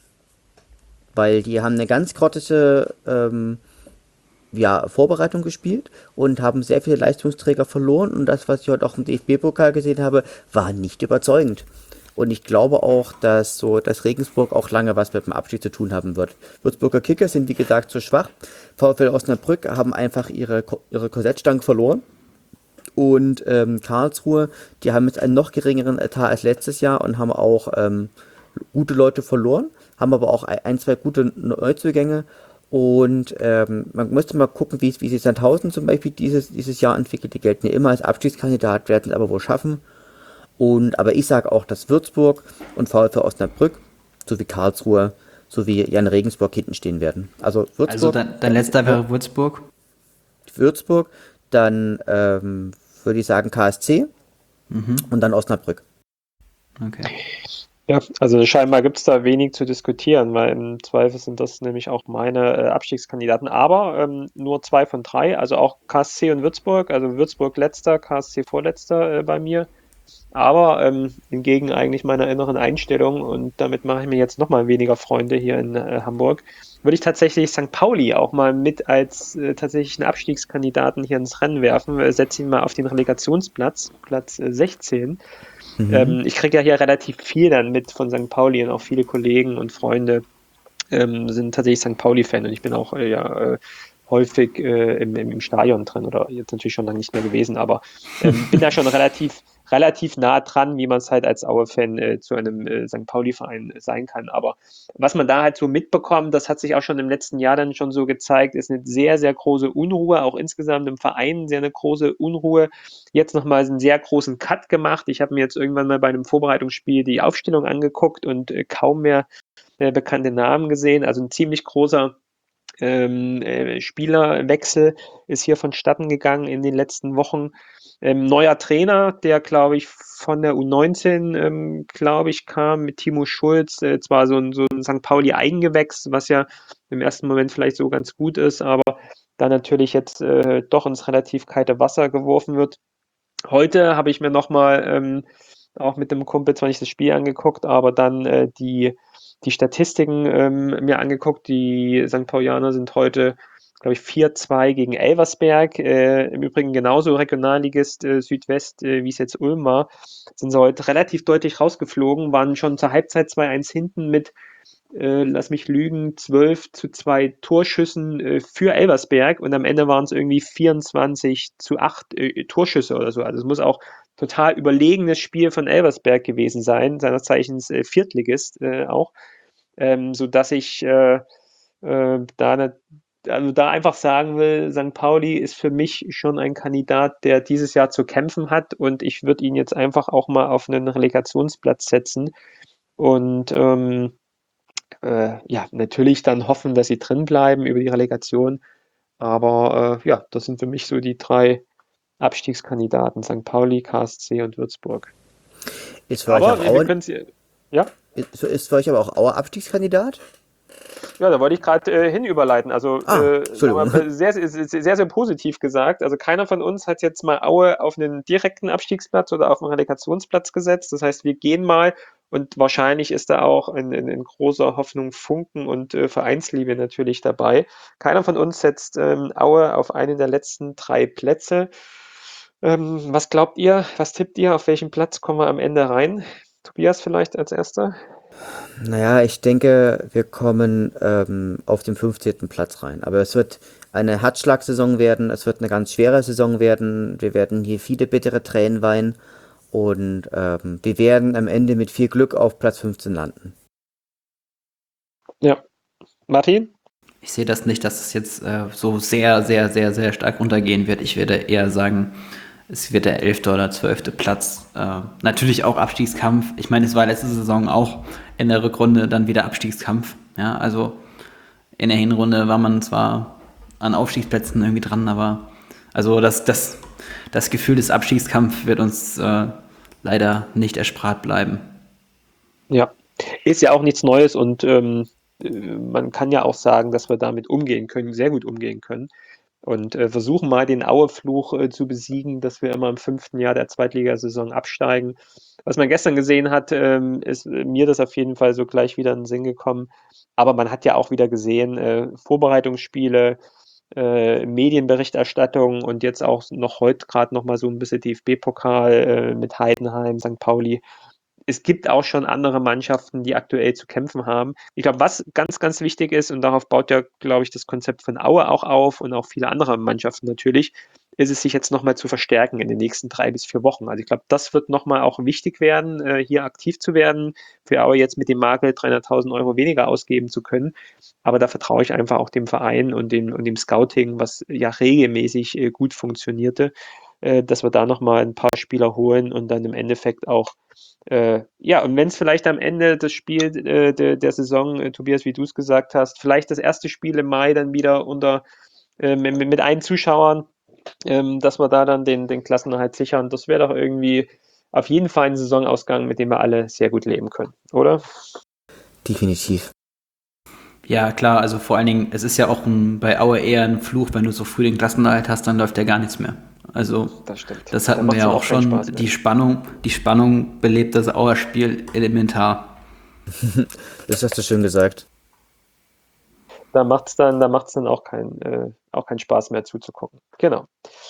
Weil die haben eine ganz grottige ähm, ja, Vorbereitung gespielt und haben sehr viele Leistungsträger verloren. Und das, was ich heute auch im D F B-Pokal gesehen habe, war nicht überzeugend. Und ich glaube auch, dass so, dass Regensburg auch lange was mit dem Abstieg zu tun haben wird. Würzburger Kickers sind wie gesagt zu schwach. VfL Osnabrück haben einfach ihre, ihre Korsettstangen verloren. Und ähm, Karlsruhe, die haben jetzt einen noch geringeren Etat als letztes Jahr und haben auch ähm, gute Leute verloren, haben aber auch ein, zwei gute Neuzugänge. Und ähm, man müsste mal gucken, wie, wie sich Sandhausen zum Beispiel dieses, dieses Jahr entwickelt. Die gelten ja immer als Abstiegskandidat, werden es aber wohl schaffen. Und aber ich sage auch, dass Würzburg und VfL Osnabrück sowie Karlsruhe sowie Jan Regensburg hinten stehen werden. Also Würzburg. Also dein, dein letzter wäre Würzburg? Würzburg, dann ähm, würde ich sagen K S C Mhm. und dann Osnabrück. Okay. Ja, also scheinbar gibt es da wenig zu diskutieren, weil im Zweifel sind das nämlich auch meine äh, Abstiegskandidaten. Aber ähm, nur zwei von drei, also auch K S C und Würzburg, also Würzburg letzter, K S C vorletzter äh, bei mir. Aber ähm, entgegen eigentlich meiner inneren Einstellung, und damit mache ich mir jetzt noch mal weniger Freunde hier in äh, Hamburg, würde ich tatsächlich Sankt Pauli auch mal mit als äh, tatsächlichen Abstiegskandidaten hier ins Rennen werfen. Äh, setze ihn mal auf den Relegationsplatz, Platz äh, sechzehn. Mhm. Ähm, ich kriege ja hier relativ viel dann mit von Sankt Pauli, und auch viele Kollegen und Freunde ähm, sind tatsächlich Sankt Pauli-Fan, und ich bin auch äh, ja äh, häufig äh, im, im, im Stadion drin, oder jetzt natürlich schon lange nicht mehr gewesen, aber ähm, bin da schon relativ relativ nah dran, wie man es halt als Aue-Fan äh, zu einem äh, Sankt Pauli-Verein äh, sein kann. Aber was man da halt so mitbekommt, das hat sich auch schon im letzten Jahr dann schon so gezeigt, ist eine sehr, sehr große Unruhe, auch insgesamt im Verein sehr eine große Unruhe. Jetzt nochmal einen sehr großen Cut gemacht. Ich habe mir jetzt irgendwann mal bei einem Vorbereitungsspiel die Aufstellung angeguckt und äh, kaum mehr äh, bekannte Namen gesehen. Also ein ziemlich großer ähm, äh, Spielerwechsel ist hier vonstatten gegangen in den letzten Wochen. Ähm, neuer Trainer, der, glaube ich, von der U neunzehn, ähm, glaube ich, kam mit Timo Schulz. Äh, zwar so ein, so ein Sankt Pauli-Eigengewächs, was ja im ersten Moment vielleicht so ganz gut ist, aber da natürlich jetzt äh, doch ins relativ kalte Wasser geworfen wird. Heute habe ich mir nochmal ähm, auch mit dem Kumpel zwar nicht das Spiel angeguckt, aber dann äh, die, die Statistiken ähm, mir angeguckt. Die Sankt Paulianer sind heute, glaube ich, vier zwei gegen Elversberg. Äh, Im Übrigen genauso Regionalligist äh, Südwest, äh, wie es jetzt Ulm war. Sind sie heute relativ deutlich rausgeflogen, waren schon zur Halbzeit zwei eins hinten mit, äh, lass mich lügen, zwölf zu zwei Torschüssen äh, für Elversberg, und am Ende waren es irgendwie vierundzwanzig zu acht äh, Torschüsse oder so. Also es muss auch total überlegenes Spiel von Elversberg gewesen sein, seines Zeichens äh, Viertligist äh, auch, ähm, sodass ich äh, äh, da, ne, also da einfach sagen will, Sankt Pauli ist für mich schon ein Kandidat, der dieses Jahr zu kämpfen hat, und ich würde ihn jetzt einfach auch mal auf einen Relegationsplatz setzen und ähm, äh, ja, natürlich dann hoffen, dass sie drin bleiben über die Relegation. Aber äh, ja, das sind für mich so die drei Abstiegskandidaten: Sankt Pauli, K S C und Würzburg. Ist für euch Aber auch wir, wir Aue, können sie, ja, ist, ist für euch aber auch Aue Abstiegskandidat? ja, da wollte ich gerade äh, hinüberleiten. Also, Ah, äh, sagen wir Entschuldigung. mal, sehr, sehr, sehr, sehr positiv gesagt. Also, keiner von uns hat jetzt mal Aue auf einen direkten Abstiegsplatz oder auf einen Relegationsplatz gesetzt. Das heißt, wir gehen mal, und wahrscheinlich ist da auch in, in, in großer Hoffnung Funken und äh, Vereinsliebe natürlich dabei. Keiner von uns setzt ähm, Aue auf einen der letzten drei Plätze. Ähm, was glaubt ihr? Was tippt ihr? Auf welchen Platz kommen wir am Ende rein? Tobias vielleicht als erster? Naja, ich denke, wir kommen ähm, auf den fünfzehnten Platz rein. Aber es wird eine Herzschlagsaison werden, es wird eine ganz schwere Saison werden. Wir werden hier viele bittere Tränen weinen und ähm, wir werden am Ende mit viel Glück auf Platz fünfzehn landen. Ja. Martin? Ich sehe das nicht, dass es jetzt äh, so sehr, sehr, sehr, sehr stark runtergehen wird. Ich würde eher sagen, es wird der elfte oder zwölfte Platz. Äh, natürlich auch Abstiegskampf. Ich meine, es war letzte Saison auch in der Rückrunde dann wieder Abstiegskampf. Ja, also in der Hinrunde war man zwar an Aufstiegsplätzen irgendwie dran, aber also das, das, das Gefühl des Abstiegskampfs wird uns äh, leider nicht erspart bleiben. Ja, ist ja auch nichts Neues, und ähm, äh, man kann ja auch sagen, dass wir damit umgehen können, sehr gut umgehen können, und äh, versuchen mal den Aue-Fluch äh, zu besiegen, dass wir immer im fünften Jahr der Zweitligasaison absteigen. Was man gestern gesehen hat, ähm, ist äh, mir das auf jeden Fall so gleich wieder in den Sinn gekommen. Aber man hat ja auch wieder gesehen, äh, Vorbereitungsspiele, äh, Medienberichterstattung, und jetzt auch noch heute gerade noch mal so ein bisschen D F B-Pokal äh, mit Heidenheim, Sankt Pauli. Es gibt auch schon andere Mannschaften, die aktuell zu kämpfen haben. Ich glaube, was ganz, ganz wichtig ist, und darauf baut ja, glaube ich, das Konzept von Aue auch auf und auch viele andere Mannschaften natürlich, ist es, sich jetzt nochmal zu verstärken in den nächsten drei bis vier Wochen. Also ich glaube, das wird nochmal auch wichtig werden, äh, hier aktiv zu werden, für Aue jetzt mit dem Makel dreihunderttausend Euro weniger ausgeben zu können. Aber da vertraue ich einfach auch dem Verein und dem, und dem Scouting, was ja regelmäßig äh, gut funktionierte, äh, dass wir da nochmal ein paar Spieler holen und dann im Endeffekt auch äh, ja, und wenn es vielleicht am Ende das Spiel äh, der, der Saison, äh, Tobias, wie du es gesagt hast, vielleicht das erste Spiel im Mai dann wieder unter äh, mit, mit allen Zuschauern, ähm, dass wir da dann den, den Klassenerhalt sichern, das wäre doch irgendwie auf jeden Fall ein Saisonausgang, mit dem wir alle sehr gut leben können, oder? Definitiv. Ja, klar, also vor allen Dingen, es ist ja auch ein, bei Aue eher ein Fluch, wenn du so früh den Klassenerhalt hast, dann läuft ja gar nichts mehr. Also, Das stimmt. das Da hatten wir macht's ja dann auch auch keinen schon, Spaß mehr. die Spannung, die Spannung belebt das Auer Spiel elementar. Das hast du schön gesagt. Da macht's dann, da macht's dann auch keinen, äh, auch keinen Spaß mehr zuzugucken. Genau.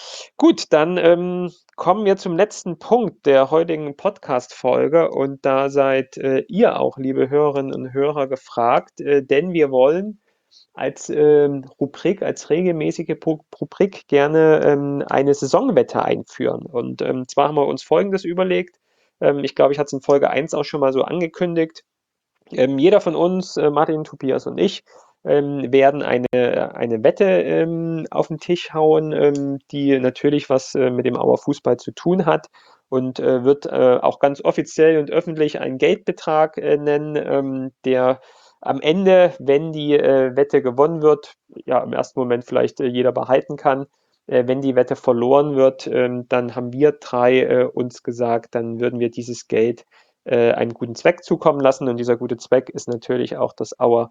Gut, dann ähm, kommen wir zum letzten Punkt der heutigen Podcast-Folge und da seid äh, ihr auch, liebe Hörerinnen und Hörer, gefragt, äh, denn wir wollen als ähm, Rubrik, als regelmäßige Pu- Rubrik gerne ähm, eine Saisonwette einführen. Und ähm, zwar haben wir uns Folgendes überlegt. Ähm, ich glaube, ich hatte es in Folge eins auch schon mal so angekündigt. Ähm, jeder von uns, äh, Martin, Tobias und ich, ähm, werden eine, eine Wette ähm, auf den Tisch hauen, ähm, die natürlich was äh, mit dem Auer Fußball zu tun hat und äh, wird äh, auch ganz offiziell und öffentlich einen Geldbetrag äh, nennen, ähm, der am Ende, wenn die äh, Wette gewonnen wird, ja im ersten Moment vielleicht äh, jeder behalten kann. Äh, wenn die Wette verloren wird, ähm, dann haben wir drei äh, uns gesagt, dann würden wir dieses Geld äh, einen guten Zweck zukommen lassen. Und dieser gute Zweck ist natürlich auch das Auer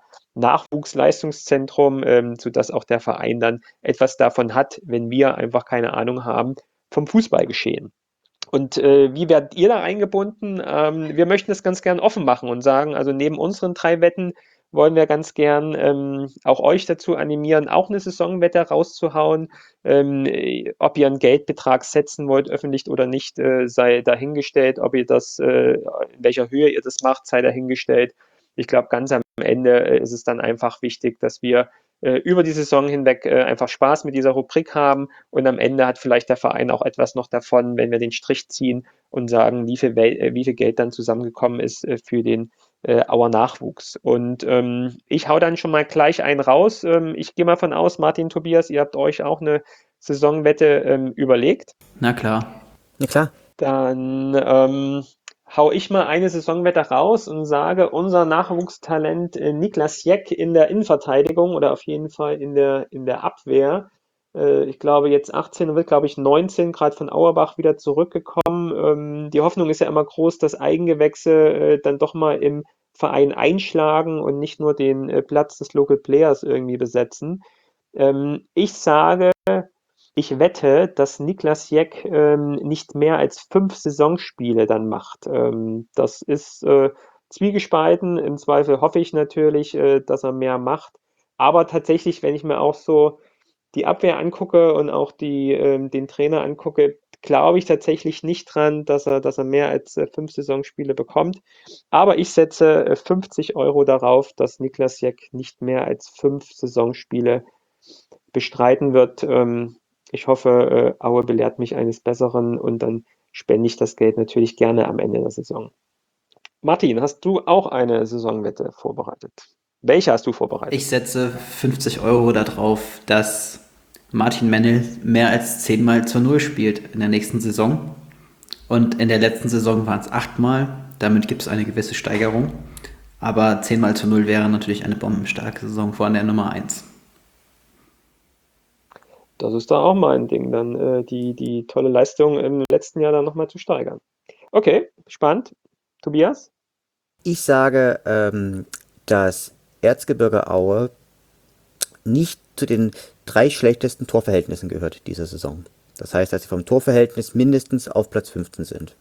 Nachwuchsleistungszentrum, ähm, sodass auch der Verein dann etwas davon hat, wenn wir einfach keine Ahnung haben vom Fußballgeschehen. Und äh, wie werdet ihr da eingebunden? Ähm, wir möchten das ganz gern offen machen und sagen, also neben unseren drei Wetten wollen wir ganz gern ähm, auch euch dazu animieren, auch eine Saisonwette rauszuhauen. Ähm, äh, ob ihr einen Geldbetrag setzen wollt, öffentlich oder nicht, äh, sei dahingestellt. Ob ihr das, äh, in welcher Höhe ihr das macht, sei dahingestellt. Ich glaube, ganz am Ende äh, ist es dann einfach wichtig, dass wir äh, über die Saison hinweg äh, einfach Spaß mit dieser Rubrik haben und am Ende hat vielleicht der Verein auch etwas noch davon, wenn wir den Strich ziehen und sagen, wie viel, Wel äh, wie viel Geld dann zusammengekommen ist äh, für den äh, Auer Nachwuchs. Und ähm, ich hau dann schon mal gleich einen raus. Ähm, ich gehe mal von aus, Martin, Tobias, ihr habt euch auch eine Saisonwette ähm, überlegt. Na klar. Na klar. Dann ähm, hau ich mal eine Saisonwette raus und sage, unser Nachwuchstalent äh, Niklas Jeck in der Innenverteidigung oder auf jeden Fall in der, in der Abwehr. Äh, ich glaube, jetzt achtzehn und wird, glaube ich, neunzehn, gerade von Auerbach wieder zurückgekommen. Ähm, die Hoffnung ist ja immer groß, dass Eigengewächse äh, dann doch mal im Verein einschlagen und nicht nur den äh, Platz des Local Players irgendwie besetzen. Ähm, ich sage, ich wette, dass Niklas Jeck ähm, nicht mehr als fünf Saisonspiele dann macht. Ähm, das ist äh, zwiegespalten. Im Zweifel hoffe ich natürlich, äh, dass er mehr macht. Aber tatsächlich, wenn ich mir auch so die Abwehr angucke und auch die, ähm, den Trainer angucke, glaube ich tatsächlich nicht dran, dass er, dass er mehr als äh, fünf Saisonspiele bekommt. Aber ich setze äh, fünfzig Euro darauf, dass Niklas Jeck nicht mehr als fünf Saisonspiele bestreiten wird. Ähm, ich hoffe, äh, Aue belehrt mich eines Besseren und dann spende ich das Geld natürlich gerne am Ende der Saison. Martin, hast du auch eine Saisonwette vorbereitet? Welche hast du vorbereitet? Ich setze fünfzig Euro darauf, dass Martin Mennel mehr als zehnmal zur Null spielt in der nächsten Saison. Und in der letzten Saison waren es achtmal. Damit gibt es eine gewisse Steigerung. Aber zehnmal zu Null wäre natürlich eine bombenstarke Saison von der Nummer eins. Das ist da auch mal ein Ding, dann äh, die, die tolle Leistung im letzten Jahr dann nochmal zu steigern. Okay, spannend. Tobias? Ich sage, ähm, dass Erzgebirge Aue nicht zu den drei schlechtesten Torverhältnissen gehört diese Saison. Das heißt, dass sie vom Torverhältnis mindestens auf Platz fünfzehn sind.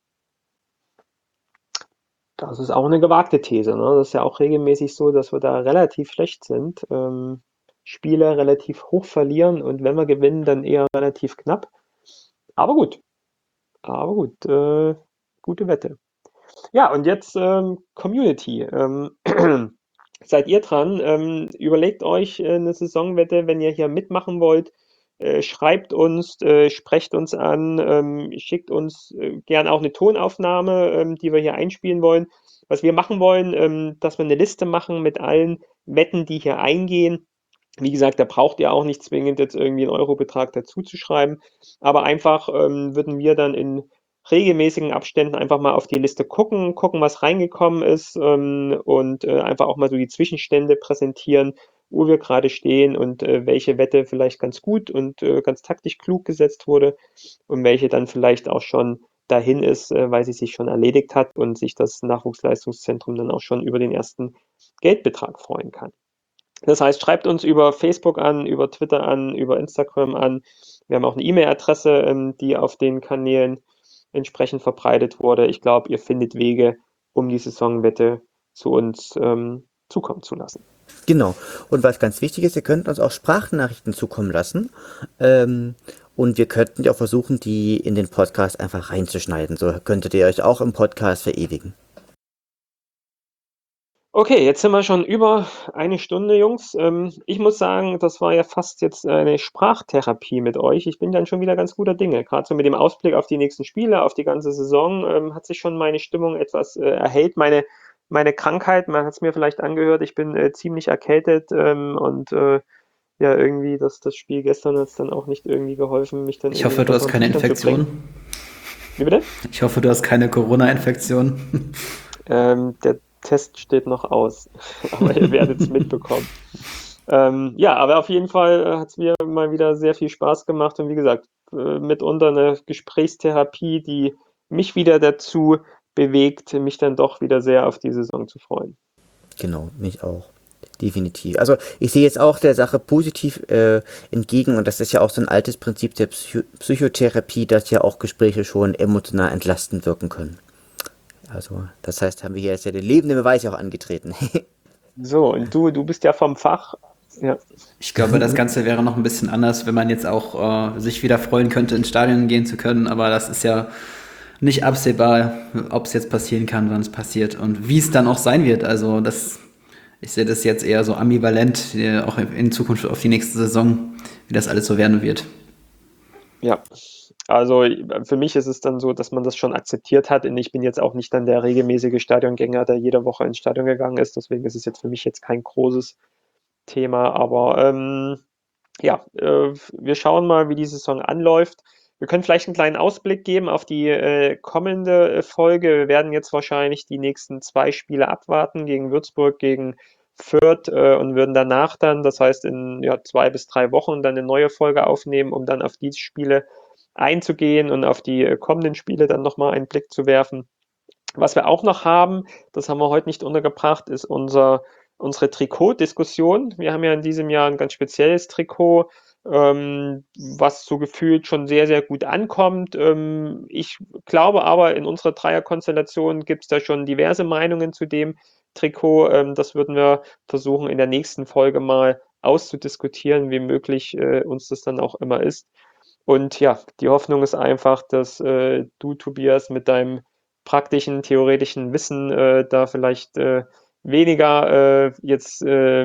Das ist auch eine gewagte These. Ne? Das ist ja auch regelmäßig so, dass wir da relativ schlecht sind. Ähm, Spiele relativ hoch verlieren und wenn wir gewinnen, dann eher relativ knapp. Aber gut, aber gut, äh, gute Wette. Ja, und jetzt ähm, Community. Ähm, seid ihr dran? Ähm, überlegt euch äh, eine Saisonwette, wenn ihr hier mitmachen wollt. Äh, schreibt uns, äh, sprecht uns an, ähm, schickt uns äh, gern auch eine Tonaufnahme, ähm, die wir hier einspielen wollen. Was wir machen wollen, ähm, dass wir eine Liste machen mit allen Wetten, die hier eingehen. Wie gesagt, da braucht ihr auch nicht zwingend jetzt irgendwie einen Eurobetrag dazu zu schreiben, aber einfach ähm, würden wir dann in regelmäßigen Abständen einfach mal auf die Liste gucken, gucken, was reingekommen ist ähm, und äh, einfach auch mal so die Zwischenstände präsentieren, wo wir gerade stehen und äh, welche Wette vielleicht ganz gut und äh, ganz taktisch klug gesetzt wurde und welche dann vielleicht auch schon dahin ist, äh, weil sie sich schon erledigt hat und sich das Nachwuchsleistungszentrum dann auch schon über den ersten Geldbetrag freuen kann. Das heißt, schreibt uns über Facebook an, über Twitter an, über Instagram an. Wir haben auch eine E-Mail-Adresse, ähm, die auf den Kanälen entsprechend verbreitet wurde. Ich glaube, ihr findet Wege, um die Saisonwette zu uns ähm, zukommen zu lassen. Genau. Und was ganz wichtig ist, ihr könnt uns auch Sprachnachrichten zukommen lassen. Ähm, und wir könnten ja auch versuchen, die in den Podcast einfach reinzuschneiden. So könntet ihr euch auch im Podcast verewigen. Okay, jetzt sind wir schon über eine Stunde, Jungs. Ähm, ich muss sagen, das war ja fast jetzt eine Sprachtherapie mit euch. Ich bin dann schon wieder ganz guter Dinge. Gerade so mit dem Ausblick auf die nächsten Spiele, auf die ganze Saison, ähm, hat sich schon meine Stimmung etwas äh, erhellt. Meine, meine Krankheit, man hat es mir vielleicht angehört, ich bin äh, ziemlich erkältet ähm, und äh, ja, irgendwie, das, das Spiel gestern hat es dann auch nicht irgendwie geholfen, mich dann Ich in hoffe, den du hast besseren keine Zustand zu bringen. Infektion. Wie bitte? Ich hoffe, du hast keine Corona-Infektion. Ähm, der Test steht noch aus, aber ihr werdet es mitbekommen. Ähm, ja, aber auf jeden Fall äh, hat es mir mal wieder sehr viel Spaß gemacht und wie gesagt, äh, mitunter eine Gesprächstherapie, die mich wieder dazu bewegt, mich dann doch wieder sehr auf die Saison zu freuen. Genau, mich auch. Definitiv. Also ich sehe jetzt auch der Sache positiv äh, entgegen und das ist ja auch so ein altes Prinzip der Psycho Psychotherapie, dass ja auch Gespräche schon emotional entlastend wirken können. Also das heißt, haben wir hier jetzt ja den lebenden Beweis auch angetreten. So, und du, du bist ja vom Fach. Ja, Ich glaube, das Ganze wäre noch ein bisschen anders, wenn man jetzt auch äh, sich wieder freuen könnte, ins Stadion gehen zu können. Aber das ist ja nicht absehbar, ob es jetzt passieren kann, wann es passiert und wie es dann auch sein wird. Also das, ich sehe das jetzt eher so ambivalent, äh, auch in Zukunft auf die nächste Saison, wie das alles so werden wird. ja. Also äh, für mich ist es dann so, dass man das schon akzeptiert hat. Und ich bin jetzt auch nicht dann der regelmäßige Stadiongänger, der jede Woche ins Stadion gegangen ist. Deswegen ist es jetzt für mich jetzt kein großes Thema. Aber ähm, ja, äh, wir schauen mal, wie die Saison anläuft. Wir können vielleicht einen kleinen Ausblick geben auf die äh, kommende äh, Folge. Wir werden jetzt wahrscheinlich die nächsten zwei Spiele abwarten, gegen Würzburg, gegen Fürth äh, und würden danach dann, das heißt in ja, zwei bis drei Wochen, dann eine neue Folge aufnehmen, um dann auf diese Spiele einzugehen und auf die äh, kommenden Spiele dann nochmal einen Blick zu werfen. Was wir auch noch haben, das haben wir heute nicht untergebracht, ist unser, unsere Trikot-Diskussion. Wir haben ja in diesem Jahr ein ganz spezielles Trikot, ähm, was so gefühlt schon sehr, sehr gut ankommt. Ähm, ich glaube aber, in unserer Dreierkonstellation gibt es da schon diverse Meinungen zu dem Trikot. Ähm, das würden wir versuchen in der nächsten Folge mal auszudiskutieren, wie möglich äh, uns das dann auch immer ist. Und ja, die Hoffnung ist einfach, dass äh, du, Tobias, mit deinem praktischen, theoretischen Wissen äh, da vielleicht äh, weniger äh, jetzt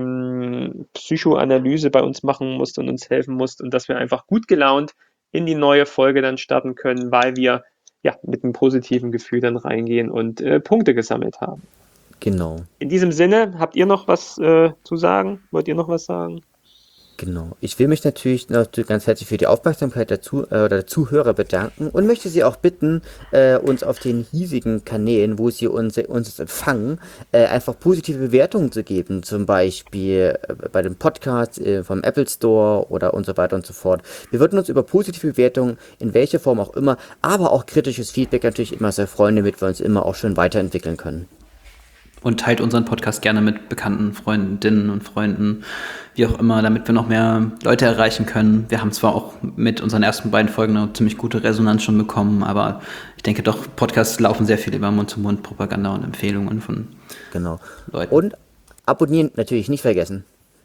ähm, Psychoanalyse bei uns machen musst und uns helfen musst und dass wir einfach gut gelaunt in die neue Folge dann starten können, weil wir ja mit einem positiven Gefühl dann reingehen und äh, Punkte gesammelt haben. Genau. In diesem Sinne, habt ihr noch was äh, zu sagen? Wollt ihr noch was sagen? Genau. Ich will mich natürlich noch ganz herzlich für die Aufmerksamkeit der, Zu äh, oder der Zuhörer bedanken und möchte Sie auch bitten, äh, uns auf den hiesigen Kanälen, wo Sie uns, uns empfangen, äh, einfach positive Bewertungen zu geben. Zum Beispiel äh, bei dem Podcast äh, vom Apple Store oder und so weiter und so fort. Wir würden uns über positive Bewertungen in welcher Form auch immer, aber auch kritisches Feedback natürlich immer sehr freuen, damit wir uns immer auch schön weiterentwickeln können. Und teilt unseren Podcast gerne mit Bekannten, Freundinnen und Freunden, wie auch immer, damit wir noch mehr Leute erreichen können. Wir haben zwar auch mit unseren ersten beiden Folgen eine ziemlich gute Resonanz schon bekommen, aber ich denke doch, Podcasts laufen sehr viel über Mund-zu-Mund-Propaganda und Empfehlungen von Genau. Leuten. Und abonnieren natürlich nicht vergessen.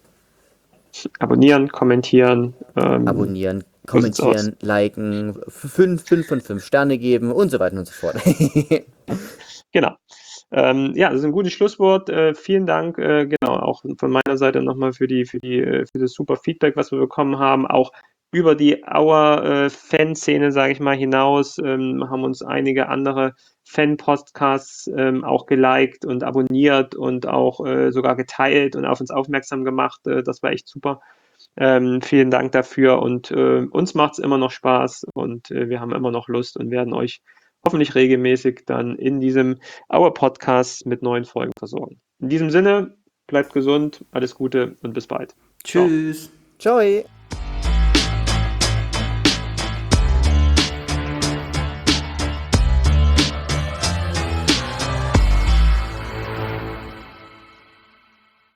Abonnieren, kommentieren. Ähm, Abonnieren, so sieht's aus. kommentieren, liken, fünf, fünf von fünf Sterne geben und so weiter und so fort. Genau. Ähm, ja, das ist ein gutes Schlusswort. Äh, vielen Dank, äh, genau, auch von meiner Seite nochmal für die, für die, äh, für das super Feedback, was wir bekommen haben. Auch über die Auer äh, Fanszene, sage ich mal, hinaus ähm, haben uns einige andere Fan-Podcasts ähm, auch geliked und abonniert und auch äh, sogar geteilt und auf uns aufmerksam gemacht. Äh, das war echt super. Ähm, vielen Dank dafür und äh, uns macht es immer noch Spaß und äh, wir haben immer noch Lust und werden euch hoffentlich regelmäßig dann in diesem Our Podcast mit neuen Folgen versorgen. In diesem Sinne, bleibt gesund, alles Gute und bis bald. Tschüss. Ciao.